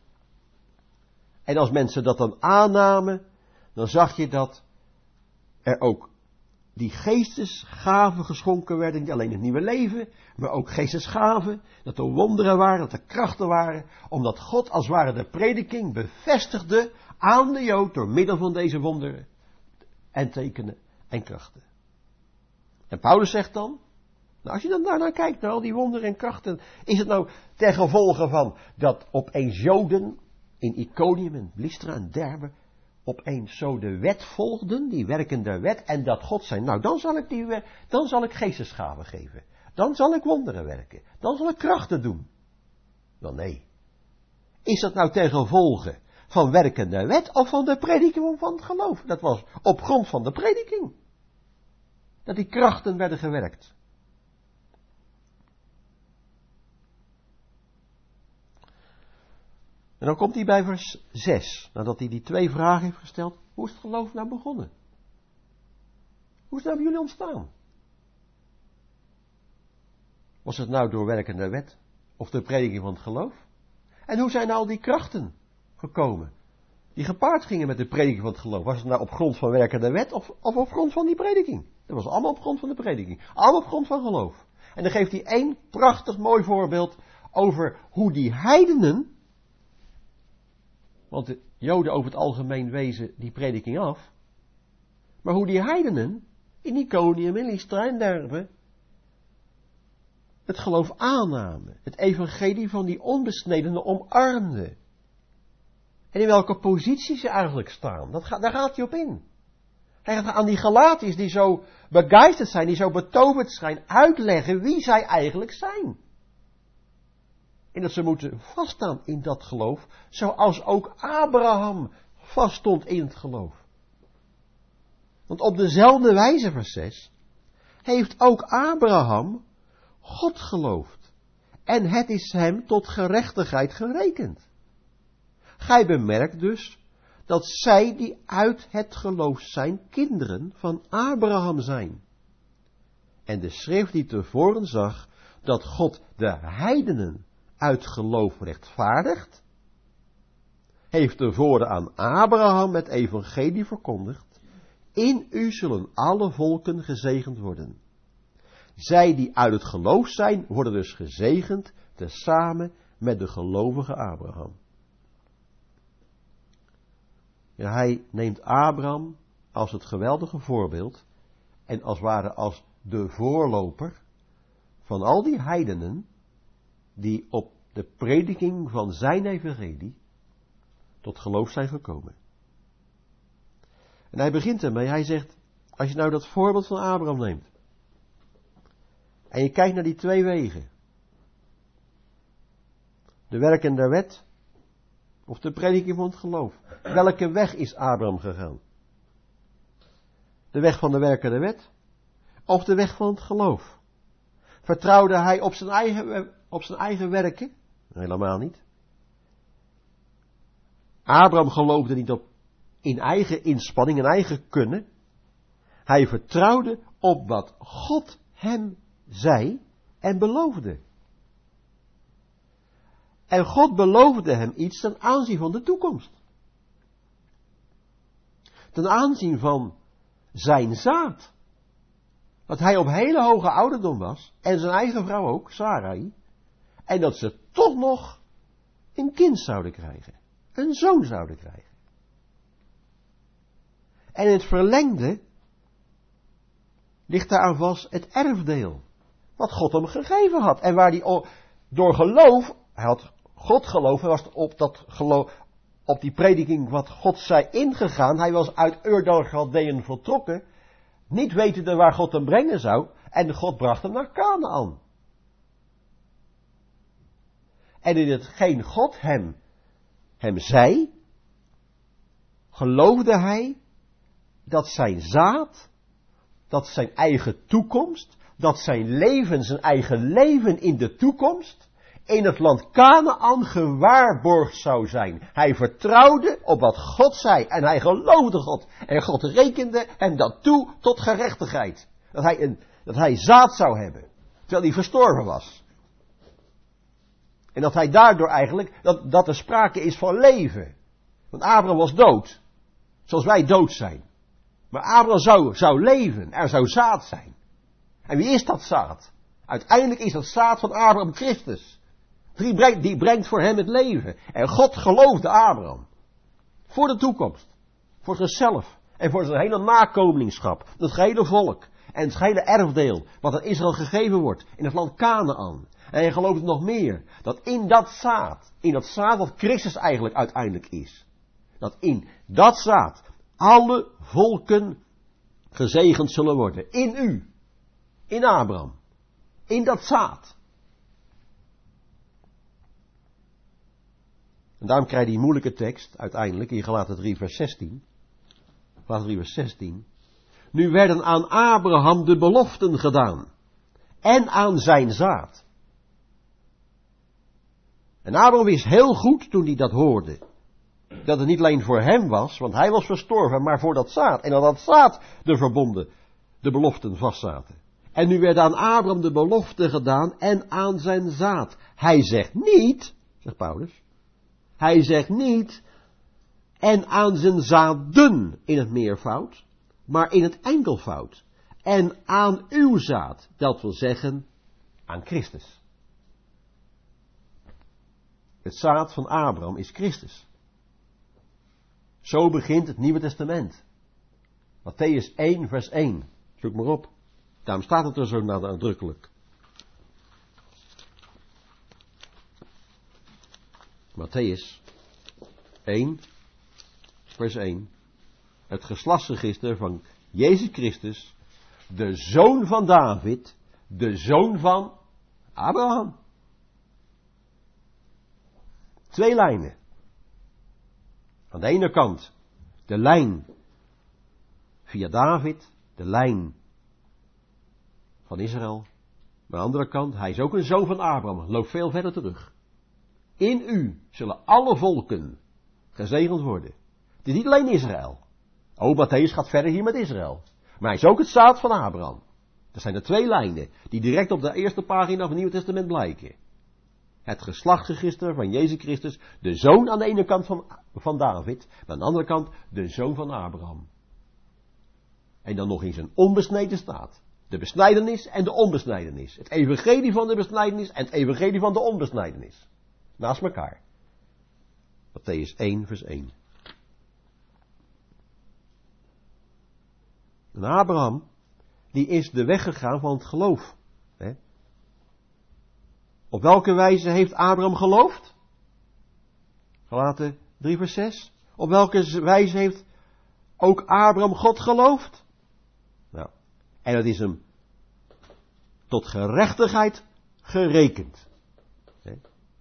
En als mensen dat dan aannamen, dan zag je dat er ook die geestesgaven geschonken werden, niet alleen het nieuwe leven, maar ook geestesgaven, dat er wonderen waren, dat er krachten waren, omdat God als het ware de prediking bevestigde aan de Jood door middel van deze wonderen en tekenen en krachten. En Paulus zegt dan, nou als je dan daarnaar kijkt, naar al die wonderen en krachten, is het nou ten gevolge van dat opeens Joden in Iconium en Lystra en Derbe opeens zo de wet volgden, die werkende wet, en dat God zei, nou dan zal ik die, dan zal ik geestesgaven geven. Dan zal ik wonderen werken. Dan zal ik krachten doen. Wel nee. Is dat nou ten gevolge van werkende wet of van de prediking van het geloof? Dat was op grond van de prediking. Dat die krachten werden gewerkt. En dan komt hij bij vers zes, nadat hij die twee vragen heeft gesteld. Hoe is het geloof nou begonnen? Hoe is het nou bij jullie ontstaan? Was het nou door werkende wet of de prediking van het geloof? En hoe zijn nou al die krachten gekomen? Die gepaard gingen met de prediking van het geloof. Was het nou op grond van werkende wet of, of op grond van die prediking? Dat was allemaal op grond van de prediking. Allemaal op grond van geloof. En dan geeft hij één prachtig mooi voorbeeld over hoe die heidenen, want de Joden over het algemeen wezen die prediking af, maar hoe die heidenen in Iconium, in Lystra en Derbe het geloof aannamen, het evangelie van die onbesnedenen omarmden. En in welke positie ze eigenlijk staan, dat gaat, daar gaat hij op in. Hij gaat aan die Galatiërs die zo begeisterd zijn, die zo betoverd zijn, uitleggen wie zij eigenlijk zijn. En dat ze moeten vaststaan in dat geloof, zoals ook Abraham vaststond in het geloof. Want op dezelfde wijze, vers zes, heeft ook Abraham God geloofd. En het is hem tot gerechtigheid gerekend. Gij bemerkt dus dat zij die uit het geloof zijn, kinderen van Abraham zijn. En de schrift die tevoren zag dat God de heidenen uit geloof rechtvaardigt, heeft tevoren aan Abraham het evangelie verkondigd. In u zullen alle volken gezegend worden. Zij die uit het geloof zijn, worden dus gezegend tezamen met de gelovige Abraham. Ja, hij neemt Abraham als het geweldige voorbeeld en als het ware als de voorloper van al die heidenen die op de prediking van zijn evangelie tot geloof zijn gekomen. En hij begint ermee, hij zegt, als je nou dat voorbeeld van Abraham neemt, en je kijkt naar die twee wegen, de werken der wet, of de prediking van het geloof, welke weg is Abraham gegaan? De weg van de werken der wet, of de weg van het geloof? Vertrouwde hij op zijn eigen, op zijn eigen werken? Helemaal niet. Abraham geloofde niet op in eigen inspanning, in eigen kunnen. Hij vertrouwde op wat God hem zei en beloofde. En God beloofde hem iets ten aanzien van de toekomst. Ten aanzien van zijn zaad. Dat hij op hele hoge ouderdom was. En zijn eigen vrouw ook, Sarai. En dat ze toch nog een kind zouden krijgen. Een zoon zouden krijgen. En in het verlengde ligt daaraan vast het erfdeel. Wat God hem gegeven had. En waar hij door geloof, hij had God geloof, hij was op, dat geloof, op die prediking wat God zei ingegaan. Hij was uit Ur der Chaldeeën vertrokken. Niet wetende waar God hem brengen zou. En God bracht hem naar Kanaan. En in hetgeen God hem, hem zei, geloofde hij dat zijn zaad, dat zijn eigen toekomst, dat zijn leven, zijn eigen leven in de toekomst, in het land Kanaan gewaarborgd zou zijn. Hij vertrouwde op wat God zei en hij geloofde God. En God rekende hem dat toe tot gerechtigheid. Dat hij, een, dat hij zaad zou hebben, terwijl hij verstorven was. En dat hij daardoor eigenlijk, dat, dat er sprake is van leven. Want Abraham was dood, zoals wij dood zijn. Maar Abraham zou, zou leven, er zou zaad zijn. En wie is dat zaad? Uiteindelijk is dat zaad van Abraham Christus. Die brengt, die brengt voor hem het leven. En God geloofde Abraham. Voor de toekomst. Voor zichzelf. En voor zijn hele nakomelingschap. Het gehele volk. En het gehele erfdeel. Wat aan Israël gegeven wordt. In het land Kanaan. En hij gelooft nog meer. Dat in dat zaad. In dat zaad wat Christus eigenlijk uiteindelijk is. Dat in dat zaad. Alle volken gezegend zullen worden. In u. In Abraham. In dat zaad. En daarom krijg je die moeilijke tekst uiteindelijk in Galaten drie vers zestien. Galaten drie vers zestien. Nu werden aan Abraham de beloften gedaan. En aan zijn zaad. En Abraham wist heel goed toen hij dat hoorde. Dat het niet alleen voor hem was, want hij was verstorven, maar voor dat zaad. En aan dat zaad de verbonden, de beloften vastzaten. En nu werd aan Abraham de belofte gedaan en aan zijn zaad. Hij zegt niet, zegt Paulus, hij zegt niet en aan zijn zaden in het meervoud, maar in het enkelvoud. En aan uw zaad, dat wil zeggen aan Christus. Het zaad van Abraham is Christus. Zo begint het Nieuwe Testament. Mattheüs één vers één. Zoek maar op. Daarom staat het er zo nadrukkelijk. Mattheüs één vers één. Het geslachtsregister van Jezus Christus, de zoon van David, de zoon van Abraham. Twee lijnen. Aan de ene kant de lijn via David, de lijn van Israël. Maar aan de andere kant, hij is ook een zoon van Abraham, loopt veel verder terug. In u zullen alle volken gezegend worden. Het is niet alleen Israël. Oh, Mattheüs gaat verder hier met Israël. Maar hij is ook het zaad van Abraham. Dat zijn de twee lijnen die direct op de eerste pagina van het Nieuwe Testament blijken. Het geslachtsregister van Jezus Christus, de zoon aan de ene kant van, van David, maar aan de andere kant de zoon van Abraham. En dan nog in zijn onbesneden staat. De besnijdenis en de onbesnijdenis. Het evangelie van de besnijdenis en het evangelie van de onbesnijdenis. Naast elkaar. Mattheüs één vers één. En Abraham, die is de weg gegaan van het geloof. Hè? Op welke wijze heeft Abraham geloofd? Galaten drie vers zes. Op welke wijze heeft ook Abraham God geloofd? Nou, en het is hem tot gerechtigheid gerekend. Hè?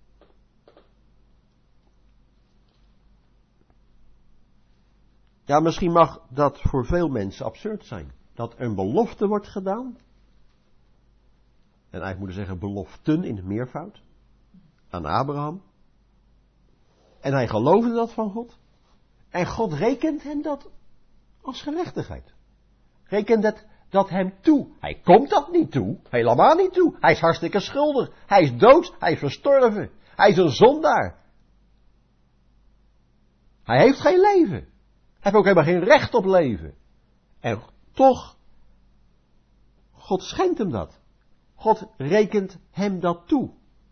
Ja, misschien mag dat voor veel mensen absurd zijn. Dat een belofte wordt gedaan. En eigenlijk moeten we zeggen beloften in het meervoud. Aan Abraham. En hij geloofde dat van God. En God rekent hem dat als gerechtigheid. Rekent het dat hem toe. Hij komt dat niet toe. Helemaal niet toe. Hij is hartstikke schuldig. Hij is dood. Hij is verstorven. Hij is een zondaar. Hij heeft geen leven. Hij heeft ook helemaal geen recht op leven. En toch, God schenkt hem dat. God rekent hem dat toe.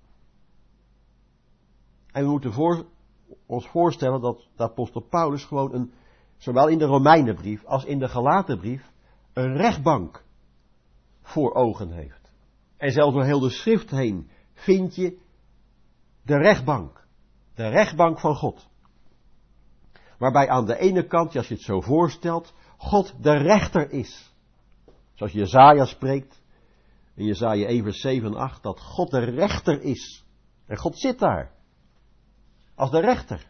En we moeten voor, ons voorstellen dat de apostel Paulus gewoon een, zowel in de Romeinenbrief als in de Galatenbrief, een rechtbank voor ogen heeft. En zelfs door heel de schrift heen vind je de rechtbank. De rechtbank van God. Waarbij aan de ene kant, als je het zo voorstelt, God de rechter is. Zoals Jesaja spreekt, in Jesaja één vers zeven en acht, dat God de rechter is. En God zit daar. Als de rechter.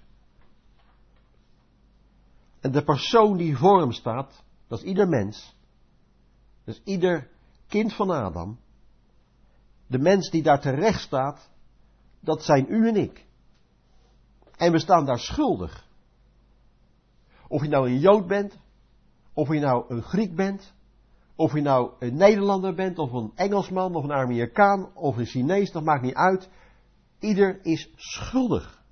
En de persoon die voor hem staat, dat is ieder mens. Dat is ieder kind van Adam. De mens die daar terecht staat, Dat zijn u en ik. En we staan daar schuldig. Of je nou een Jood bent, of je nou een Griek bent, of je nou een Nederlander bent, of een Engelsman, of een Amerikaan, of een Chinees, dat maakt niet uit. Ieder is schuldig.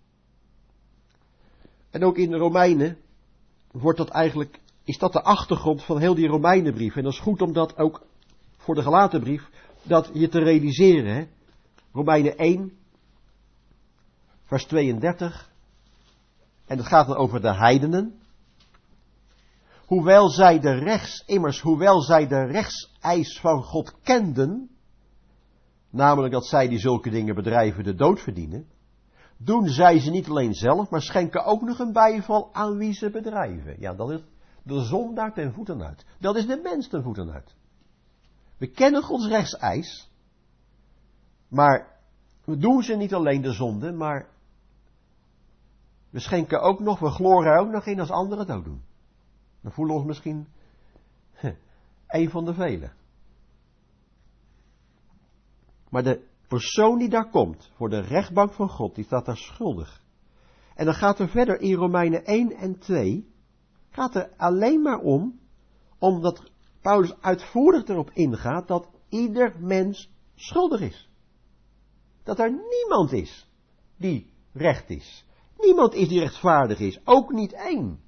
En ook in de Romeinen wordt dat eigenlijk, is dat de achtergrond van heel die Romeinenbrief. En dat is goed om dat ook voor de Galatenbrief, dat je te realiseren. Hè? Romeinen één, vers tweeëndertig. En het gaat dan over de heidenen. Hoewel zij de rechts, immers, hoewel zij de rechtseis van God kenden, namelijk dat zij die zulke dingen bedrijven de dood verdienen, doen zij ze niet alleen zelf, maar schenken ook nog een bijval aan wie ze bedrijven. Ja, dat is de zondaar ten voeten uit. Dat is de mens ten voeten uit. We kennen Gods rechtseis, maar we doen ze niet alleen de zonde, maar we schenken ook nog, we gloren ook nog in als anderen het ook doen. Dan voelen we ons misschien heh, een van de velen. Maar de persoon die daar komt, voor de rechtbank van God, die staat daar schuldig. En dan gaat er verder in Romeinen één en twee, gaat er alleen maar om, omdat Paulus uitvoerig erop ingaat, dat ieder mens schuldig is. Dat er niemand is die recht is. Niemand is die rechtvaardig is, ook niet één.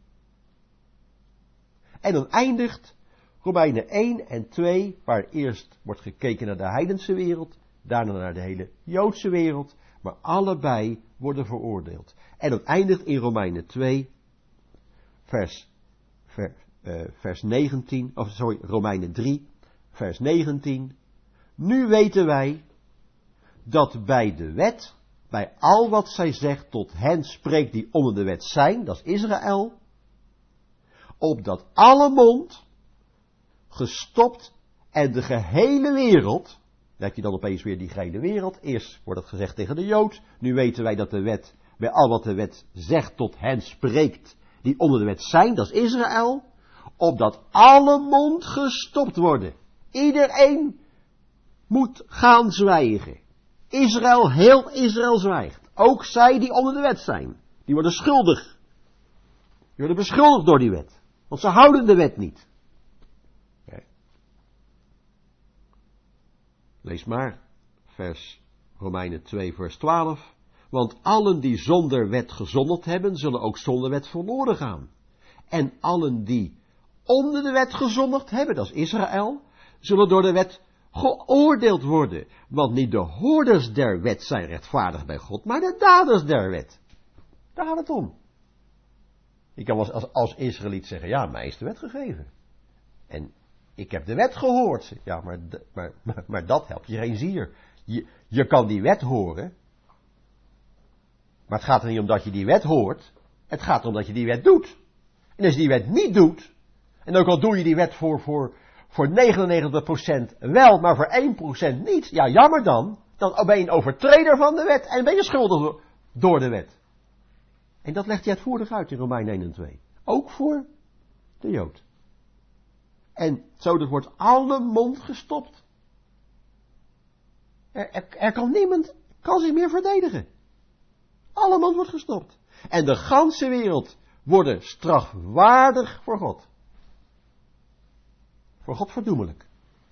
En dan eindigt Romeinen één en twee, waar eerst wordt gekeken naar de heidense wereld, daarna naar de hele Joodse wereld, maar allebei worden veroordeeld. En dat eindigt in Romeinen twee, vers, vers, uh, vers negentien, of sorry, Romeinen drie, vers negentien. Nu weten wij dat bij de wet, bij al wat zij zegt tot hen spreekt die onder de wet zijn, dat is Israël, opdat alle mond gestopt en de gehele wereld, dan heb je dan opeens weer die gehele wereld, eerst wordt het gezegd tegen de Jood, nu weten wij dat de wet, bij al wat de wet zegt tot hen spreekt die onder de wet zijn, dat is Israël, opdat alle mond gestopt worden. Iedereen moet gaan zwijgen. Israël, heel Israël zwijgt. Ook zij die onder de wet zijn. Die worden schuldig. Die worden beschuldigd door die wet. Want ze houden de wet niet. Okay. Lees maar. Vers Romeinen twee vers twaalf. Want allen die zonder wet gezondigd hebben, zullen ook zonder wet verloren gaan. En allen die onder de wet gezondigd hebben, dat is Israël, zullen door de wet geoordeeld worden. Want niet de hoorders der wet zijn rechtvaardig bij God, maar de daders der wet. Daar gaat het om. Ik kan als, als, als Israëliet zeggen, ja, mij is de wet gegeven. En ik heb de wet gehoord. Ja, maar, maar, maar, maar dat helpt je geen zier. Je, je kan die wet horen, maar het gaat er niet om dat je die wet hoort. Het gaat erom dat je die wet doet. En als je die wet niet doet, en ook al doe je die wet voor, voor, voor negenennegentig procent wel, maar voor één procent niet, ja, jammer dan. Dan ben je een overtreder van de wet en ben je schuldig door de wet. En dat legt hij uitvoerig uit in Romeinen één en twee. Ook voor de Jood. En zo dus wordt alle mond gestopt. Er, er, er kan niemand, kan zich meer verdedigen. Alle mond wordt gestopt. En de ganse wereld wordt strafwaardig voor God. Voor God verdoemelijk.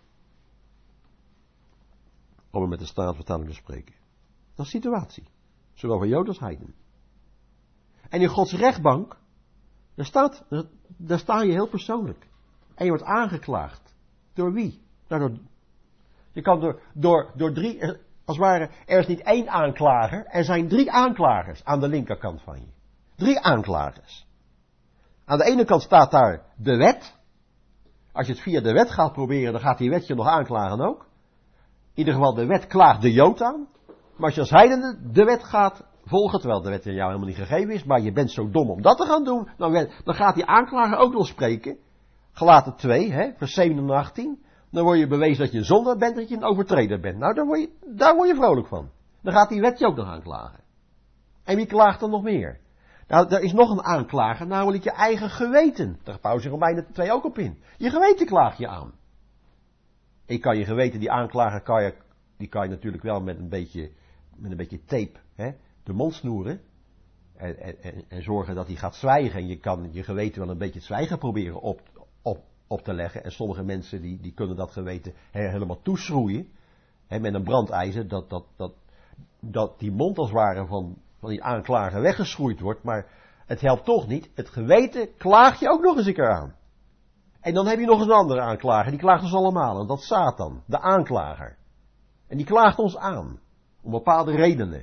Om het met de Statenvertaling te spreken. Dat is de situatie. Zowel voor Joden als heiden. En in Gods rechtbank, daar, staat, daar sta je heel persoonlijk. En je wordt aangeklaagd. Door wie? Nou, door, je kan door, door, door drie, als het ware, er is niet één aanklager, er zijn drie aanklagers aan de linkerkant van je. Drie aanklagers. Aan de ene kant staat daar de wet. Als je het via de wet gaat proberen, dan gaat die wet je nog aanklagen ook. In ieder geval, de wet klaagt de Jood aan. Maar als je als heidene de wet gaat volgen, terwijl de wet aan jou helemaal niet gegeven is, maar je bent zo dom om dat te gaan doen, dan, dan gaat die aanklager ook nog spreken. Galaten twee, hè, vers zeventien en achttien. Dan word je bewezen dat je een zondaar bent, dat je een overtreder bent. Nou, daar word je, daar word je vrolijk van. Dan gaat die wet je ook nog aanklagen. En wie klaagt dan nog meer? Nou, er is nog een aanklager, namelijk je eigen geweten. Daar gaat Paulus in Romeinen twee ook op in. Je geweten klaag je aan. Ik kan je geweten, die aanklager kan je, die kan je natuurlijk wel met een beetje, met een beetje tape, hè, de mond snoeren. En, en, en zorgen dat hij gaat zwijgen. En je kan je geweten wel een beetje het zwijgen proberen op, op, op te leggen. En sommige mensen die, die kunnen dat geweten helemaal toeschroeien. Hè, met een brandijzer. Dat, dat, dat, dat die mond als het ware van, van die aanklager weggeschroeid wordt. Maar het helpt toch niet. Het geweten klaagt je ook nog eens een keer aan. En dan heb je nog eens een andere aanklager. Die klaagt ons allemaal. En dat is Satan. De aanklager. En die klaagt ons aan. Om bepaalde redenen.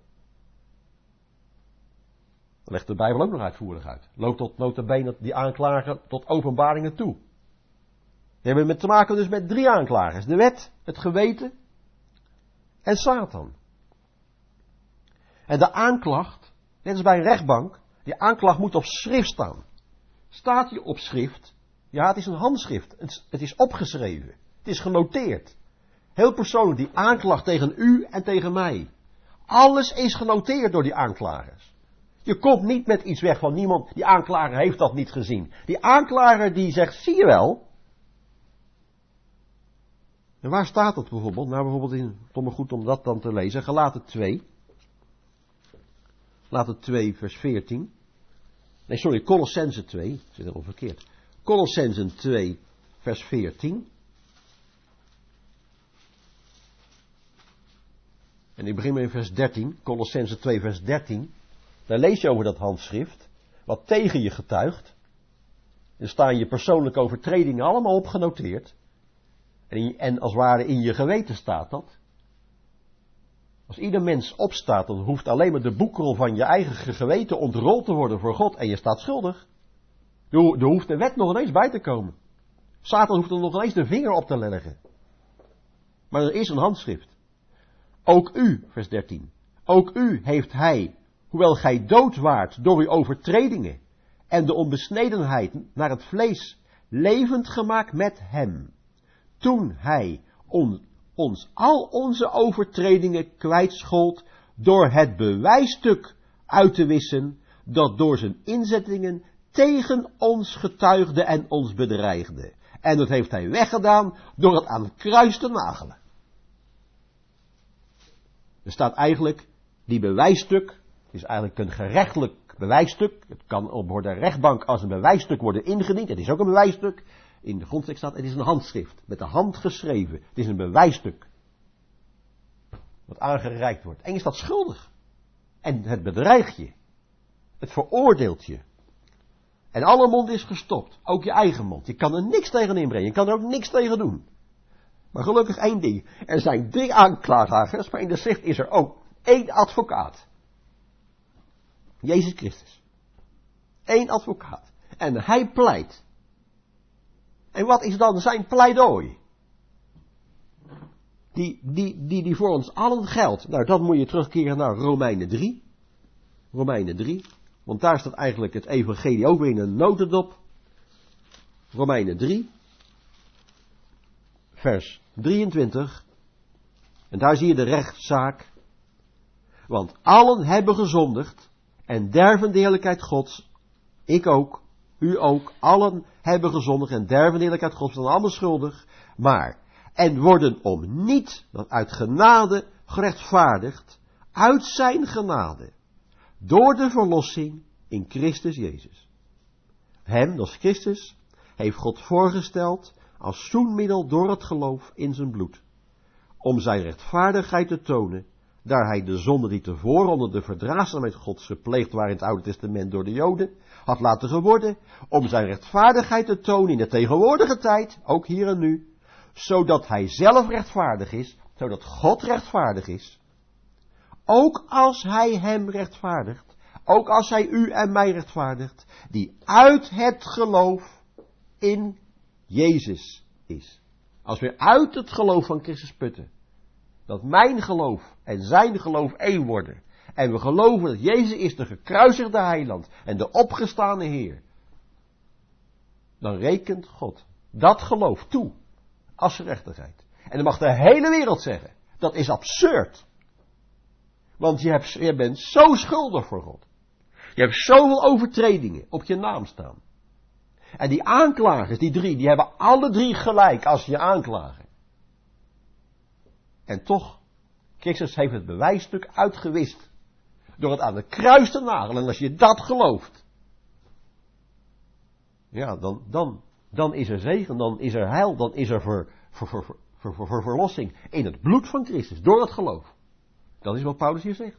Dat legt de Bijbel ook nog uitvoerig uit. Loopt tot nota bene die aanklager tot openbaringen toe. We hebben met te maken dus met drie aanklagers. De wet, het geweten en Satan. En de aanklacht, net als bij een rechtbank, die aanklacht moet op schrift staan. Staat die op schrift? Ja, het is een handschrift. Het, het is opgeschreven. Het is genoteerd. Heel persoonlijk, die aanklacht tegen u en tegen mij. Alles is genoteerd door die aanklagers. Je komt niet met iets weg van niemand, die aanklager heeft dat niet gezien. Die aanklager die zegt, zie je wel. En waar staat dat bijvoorbeeld? Nou, bijvoorbeeld in, het is maar goed om dat dan te lezen, Galaten twee. Galaten twee vers veertien. Nee, sorry, Colossense twee, ik zit helemaal verkeerd. Colossense twee vers veertien. En ik begin met in vers dertien, Colossense twee vers dertien. Daar lees je over dat handschrift, wat tegen je getuigt. Er staan je persoonlijke overtredingen allemaal opgenoteerd. En, in, en als het ware in je geweten staat dat. Als ieder mens opstaat, dan hoeft alleen maar de boekrol van je eigen geweten ontrold te worden voor God. En je staat schuldig. Er, er hoeft de wet nog ineens bij te komen. Satan hoeft er nog ineens de vinger op te leggen. Maar er is een handschrift. Ook u, vers dertien. Ook u heeft hij, hoewel gij dood waart door uw overtredingen en de onbesnedenheid naar het vlees, levend gemaakt met hem. Toen hij on, ons al onze overtredingen kwijtschold door het bewijsstuk uit te wissen dat door zijn inzettingen tegen ons getuigde en ons bedreigde. En dat heeft hij weggedaan door het aan het kruis te nagelen. Er staat eigenlijk, die bewijsstuk is eigenlijk een gerechtelijk bewijsstuk. Het kan op de rechtbank als een bewijsstuk worden ingediend. Het is ook een bewijsstuk. In de grondtekst staat, het is een handschrift. Met de hand geschreven. Het is een bewijsstuk. Wat aangereikt wordt. En je staat schuldig. En het bedreigt je. Het veroordeelt je. En alle mond is gestopt. Ook je eigen mond. Je kan er niks tegen inbrengen. Je kan er ook niks tegen doen. Maar gelukkig één ding. Er zijn drie aanklagers. Maar in de schrift is er ook één advocaat. Jezus Christus. Eén advocaat. En hij pleit. En wat is dan zijn pleidooi? Die, die, die, die voor ons allen geldt. Nou, dat moet je terugkeren naar Romeinen drie. Romeinen drie. Want daar staat eigenlijk het evangelie ook weer in een notendop. Romeinen drie. Vers drieëntwintig. En daar zie je de rechtszaak. Want allen hebben gezondigd en derven de heerlijkheid Gods. Ik ook, u ook, allen hebben gezondigd en derven de heerlijkheid Gods, zijn allemaal schuldig. Maar, en worden om niet, dat uit genade gerechtvaardigd, uit zijn genade, door de verlossing in Christus Jezus. Hem, dat is Christus, heeft God voorgesteld als zoenmiddel door het geloof in zijn bloed, om zijn rechtvaardigheid te tonen, daar hij de zonde die tevoren onder de verdraagzaamheid Gods gepleegd waren in het Oude Testament door de Joden, had laten geworden, om zijn rechtvaardigheid te tonen in de tegenwoordige tijd, ook hier en nu, zodat hij zelf rechtvaardig is, zodat God rechtvaardig is, ook als hij hem rechtvaardigt, ook als hij u en mij rechtvaardigt, die uit het geloof in Jezus is. Als we uit het geloof van Christus putten, dat mijn geloof en zijn geloof één worden. En we geloven dat Jezus is de gekruisigde heiland en de opgestane Heer. Dan rekent God dat geloof toe als gerechtigheid. En dan mag de hele wereld zeggen, dat is absurd. Want je, hebt, je bent zo schuldig voor God. Je hebt zoveel overtredingen op je naam staan. En die aanklagers, die drie, die hebben alle drie gelijk als je aanklager. En toch Christus heeft het bewijsstuk uitgewist. Door het aan de kruis te nagelen. En als je dat gelooft. Ja, dan, dan, dan is er zegen. Dan is er heil. Dan is er ver, ver, ver, ver, ver, ver, ver, verlossing. In het bloed van Christus. Door het geloof. Dat is wat Paulus hier zegt.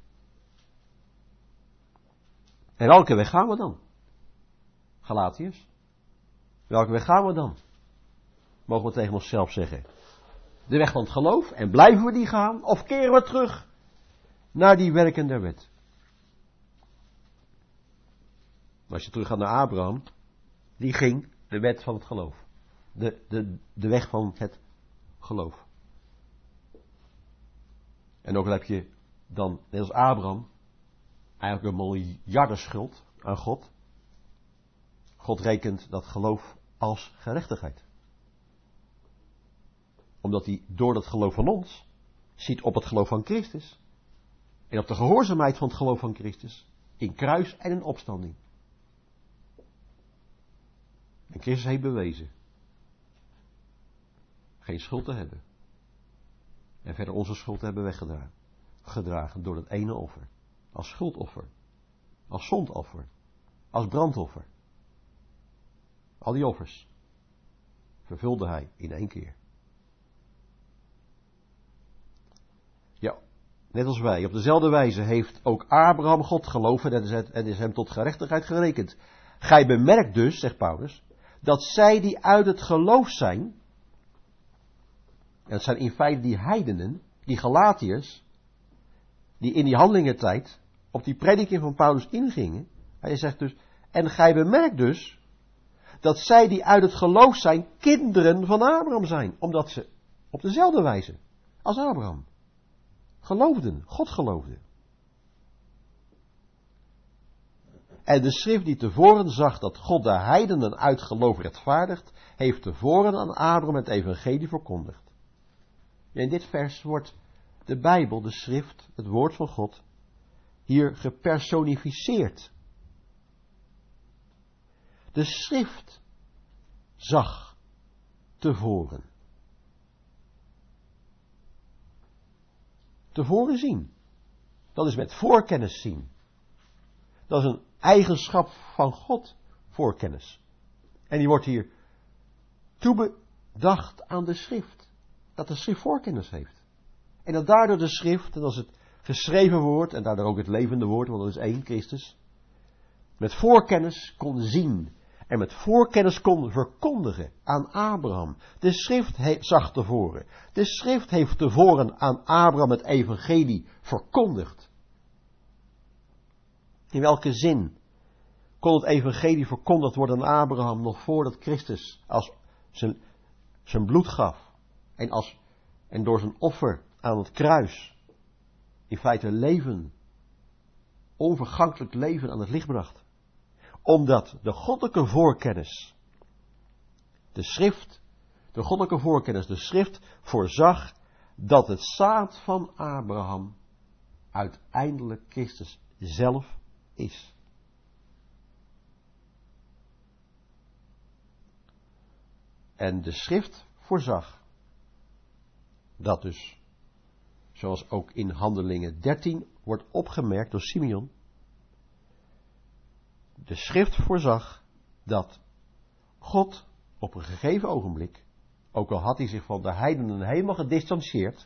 En welke weg gaan we dan? Galatiërs. Welke weg gaan we dan? Mogen we tegen onszelf zeggen. De weg van het geloof. En blijven we die gaan? Of keren we terug naar die werken der wet? Als je terug gaat naar Abraham. Die ging de wet van het geloof. De, de, de weg van het geloof. En ook al heb je dan, net als Abraham, eigenlijk een miljardenschuld aan God. God rekent dat geloof als gerechtigheid. Omdat hij door dat geloof van ons ziet op het geloof van Christus. En op de gehoorzaamheid van het geloof van Christus. In kruis en in opstanding. En Christus heeft bewezen. Geen schuld te hebben. En verder onze schuld te hebben weggedragen. Gedragen door dat ene offer. Als schuldoffer. Als zondoffer. Als brandoffer. Al die offers. Vervulde hij in één keer. Ja, net als wij. Op dezelfde wijze heeft ook Abraham God geloven en is, het, en is hem tot gerechtigheid gerekend. Gij bemerkt dus, zegt Paulus, dat zij die uit het geloof zijn, en het zijn in feite die heidenen, die Galatiërs, die in die handelingentijd op die prediking van Paulus ingingen. Hij zegt dus, en gij bemerkt dus, dat zij die uit het geloof zijn, kinderen van Abraham zijn. Omdat ze op dezelfde wijze als Abraham geloofden, God geloofden. En de schrift die tevoren zag dat God de heidenen uit geloof rechtvaardigt, heeft tevoren aan Abraham het evangelie verkondigd. En in dit vers wordt de Bijbel, de schrift, het woord van God, hier gepersonificeerd. De schrift zag tevoren. Tevoren zien. Dat is met voorkennis zien. Dat is een eigenschap van God, voorkennis. En die wordt hier toebedacht aan de schrift. Dat de schrift voorkennis heeft. En dat daardoor de schrift, en dat is het geschreven woord, en daardoor ook het levende woord, want dat is één Christus, met voorkennis kon zien. En met voorkennis kon verkondigen aan Abraham. De schrift he- zag tevoren. De schrift heeft tevoren aan Abraham het evangelie verkondigd. In welke zin kon het evangelie verkondigd worden aan Abraham nog voordat Christus als zijn, zijn bloed gaf. En, als, en door zijn offer aan het kruis in feite leven, onvergankelijk leven aan het licht bracht. Omdat de goddelijke voorkennis, de schrift, de goddelijke voorkennis, de schrift voorzag dat het zaad van Abraham uiteindelijk Christus zelf is. En de schrift voorzag dat dus, zoals ook in Handelingen dertien wordt opgemerkt door Simeon, de schrift voorzag dat God op een gegeven ogenblik, ook al had hij zich van de heidenen helemaal gedistanceerd,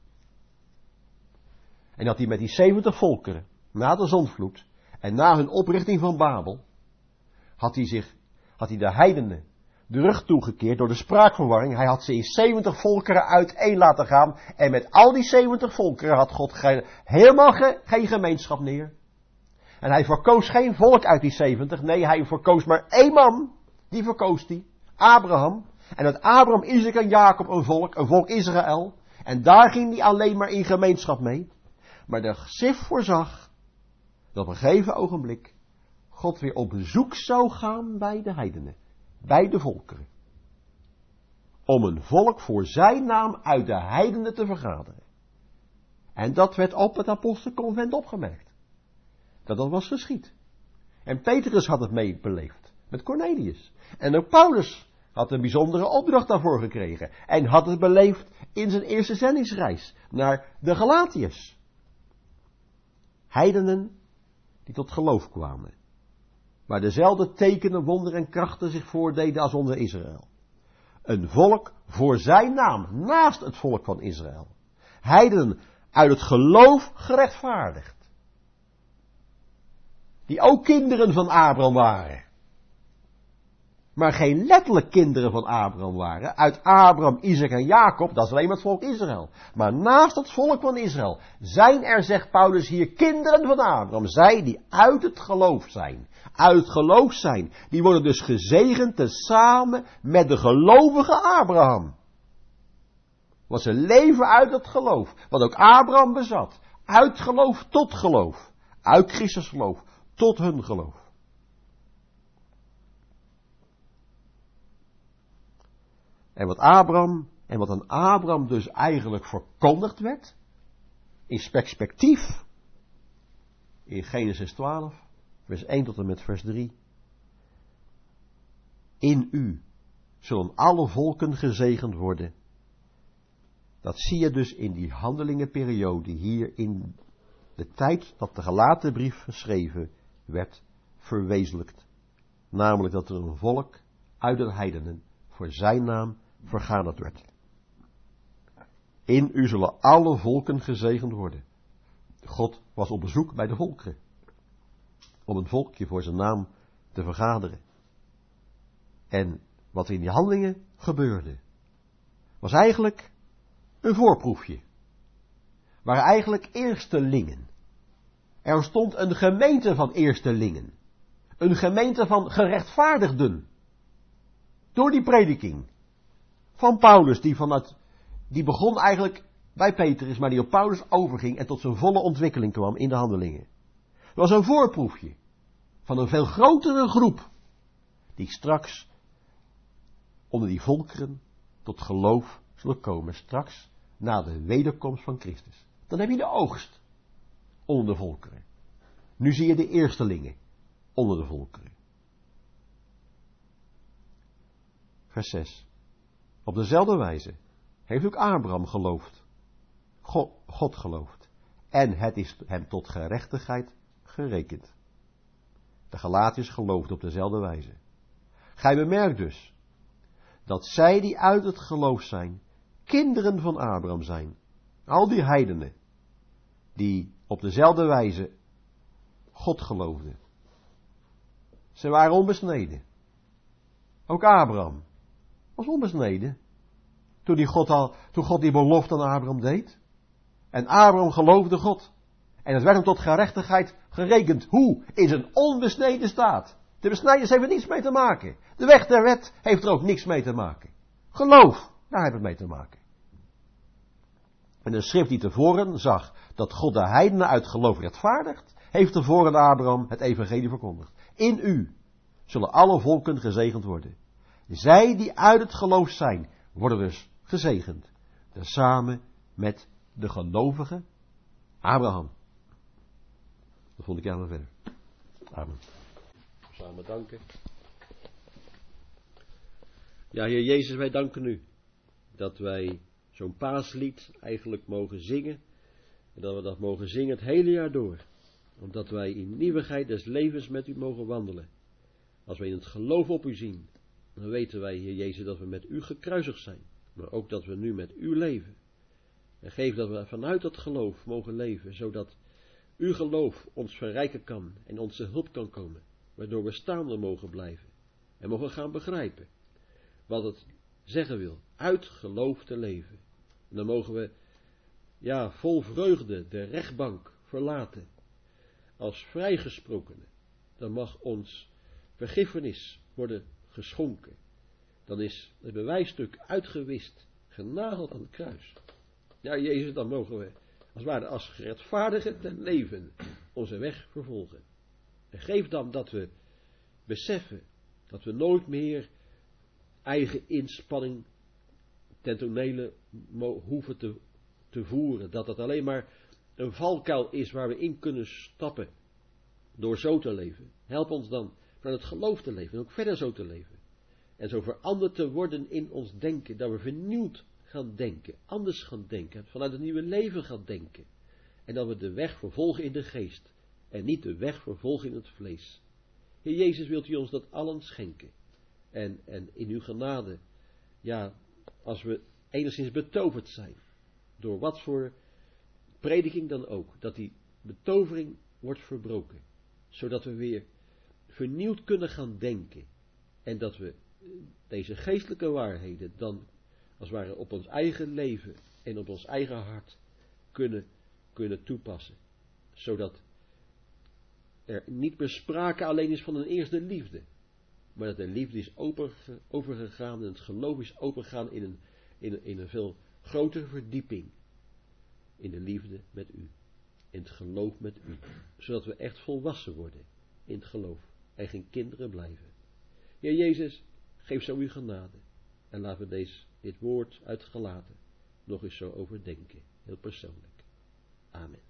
en dat hij met die zeventig volkeren, na de zondvloed, en na hun oprichting van Babel, had hij zich, had hij de heidenen de rug toegekeerd door de spraakverwarring. Hij had ze in zeventig volkeren uiteen laten gaan, en met al die zeventig volkeren had God geen, helemaal ge, geen gemeenschap meer. En hij verkoos geen volk uit die zeventig. Nee, hij verkoos maar één man. Die verkoos hij. Abraham. En uit Abraham, Isaac en Jacob een volk. Een volk Israël. En daar ging hij alleen maar in gemeenschap mee. Maar de schrift voorzag dat op een gegeven ogenblik God weer op bezoek zou gaan bij de heidenen. Bij de volkeren. Om een volk voor zijn naam uit de heidenen te vergaderen. En dat werd op het apostelconvent opgemerkt. Dat dat was geschied. En Petrus had het mee beleefd. Met Cornelius. En ook Paulus had een bijzondere opdracht daarvoor gekregen. En had het beleefd in zijn eerste zendingsreis naar de Galatiërs. Heidenen die tot geloof kwamen. Waar dezelfde tekenen, wonderen en krachten zich voordeden als onder Israël. Een volk voor zijn naam, naast het volk van Israël. Heidenen uit het geloof gerechtvaardigd. Die ook kinderen van Abraham waren. Maar geen letterlijk kinderen van Abraham waren. Uit Abraham, Isaac en Jacob, dat is alleen maar het volk Israël. Maar naast het volk van Israël zijn er, zegt Paulus hier, kinderen van Abraham. Zij die uit het geloof zijn. Uit het geloof zijn. Die worden dus gezegend tezamen met de gelovige Abraham. Want ze leven uit het geloof. Wat ook Abraham bezat. Uit geloof tot geloof. Uit Christus geloof tot hun geloof. En wat Abraham, en wat aan Abraham dus eigenlijk verkondigd werd, is perspectief, in Genesis twaalf, vers één tot en met vers drie. In u zullen alle volken gezegend worden. Dat zie je dus in die handelingenperiode hier in de tijd dat de gelaten brief geschreven werd verwezenlijkt. Namelijk dat er een volk uit de heidenen voor zijn naam vergaderd werd. In u zullen alle volken gezegend worden. God was op bezoek bij de volkeren. Om een volkje voor zijn naam te vergaderen. En wat er in die handelingen gebeurde, was eigenlijk een voorproefje. Waren eigenlijk eerstelingen. Er ontstond een gemeente van eerstelingen. Een gemeente van gerechtvaardigden. Door die prediking van Paulus, die, vanuit, die begon eigenlijk bij Petrus, maar die op Paulus overging en tot zijn volle ontwikkeling kwam in de handelingen. Het was een voorproefje van een veel grotere groep, die straks onder die volkeren tot geloof zullen komen, straks na de wederkomst van Christus. Dan heb je de oogst onder de volkeren. Nu zie je de eerstelingen onder de volkeren. Vers zes. Op dezelfde wijze heeft ook Abraham geloofd. God, God geloofd. En het is hem tot gerechtigheid gerekend. De Galatiërs geloofden op dezelfde wijze. Gij bemerkt dus dat zij die uit het geloof zijn, kinderen van Abraham zijn. Al die heidenen die op dezelfde wijze God geloofden. Ze waren onbesneden. Ook Abraham was onbesneden. Toen, die God al, toen God die belofte aan Abraham deed. En Abraham geloofde God. En het werd hem tot gerechtigheid gerekend. Hoe? In zijn onbesneden staat. De besnijders heeft er niets mee te maken. De weg der wet heeft er ook niks mee te maken. Geloof, daar heeft het mee te maken. En de schrift die tevoren zag dat God de heidenen uit geloof rechtvaardigt, heeft tevoren Abraham het evangelie verkondigd. In u zullen alle volken gezegend worden. Zij die uit het geloof zijn, worden dus gezegend. Tezamen met de gelovige Abraham. Dat vond ik helemaal verder. Amen. Samen danken. Ja, Heer Jezus, wij danken u dat wij zo'n paaslied eigenlijk mogen zingen. En dat we dat mogen zingen het hele jaar door. Omdat wij in nieuwigheid des levens met u mogen wandelen. Als wij in het geloof op u zien, dan weten wij, Heer Jezus, dat we met u gekruisigd zijn. Maar ook dat we nu met u leven. En geef dat we vanuit dat geloof mogen leven, zodat uw geloof ons verrijken kan en onze hulp kan komen. Waardoor we staande mogen blijven. En mogen gaan begrijpen wat het zeggen wil. Uit geloof te leven. En dan mogen we, ja, vol vreugde de rechtbank verlaten. Als vrijgesprokenen. Dan mag ons vergiffenis worden geschonken. Dan is het bewijsstuk uitgewist, genageld aan het kruis. Ja, Jezus, dan mogen we, als het ware als gerechtvaardigen ten leven, onze weg vervolgen. En geef dan dat we beseffen, dat we nooit meer eigen inspanning ten tonele hoeven te, te voeren. Dat dat alleen maar een valkuil is waar we in kunnen stappen, door zo te leven. Help ons dan vanuit het geloof te leven en ook verder zo te leven. En zo veranderd te worden in ons denken, dat we vernieuwd gaan denken, anders gaan denken, vanuit het nieuwe leven gaan denken. En dat we de weg vervolgen in de geest en niet de weg vervolgen in het vlees. Heer Jezus, wilt u ons dat allen schenken. En, en in uw genade, ja, als we enigszins betoverd zijn, door wat voor prediking dan ook, dat die betovering wordt verbroken, zodat we weer vernieuwd kunnen gaan denken en dat we deze geestelijke waarheden dan als het ware op ons eigen leven en op ons eigen hart kunnen, kunnen toepassen, zodat er niet meer sprake alleen is van een eerste liefde, maar dat de liefde is open, overgegaan en het geloof is opengegaan in een, in, een, in een veel grotere verdieping in de liefde met u, in het geloof met u, zodat we echt volwassen worden in het geloof en geen kinderen blijven. Heer Jezus, geef zo uw genade en laten we deze, dit woord uitgelaten nog eens zo overdenken, heel persoonlijk. Amen.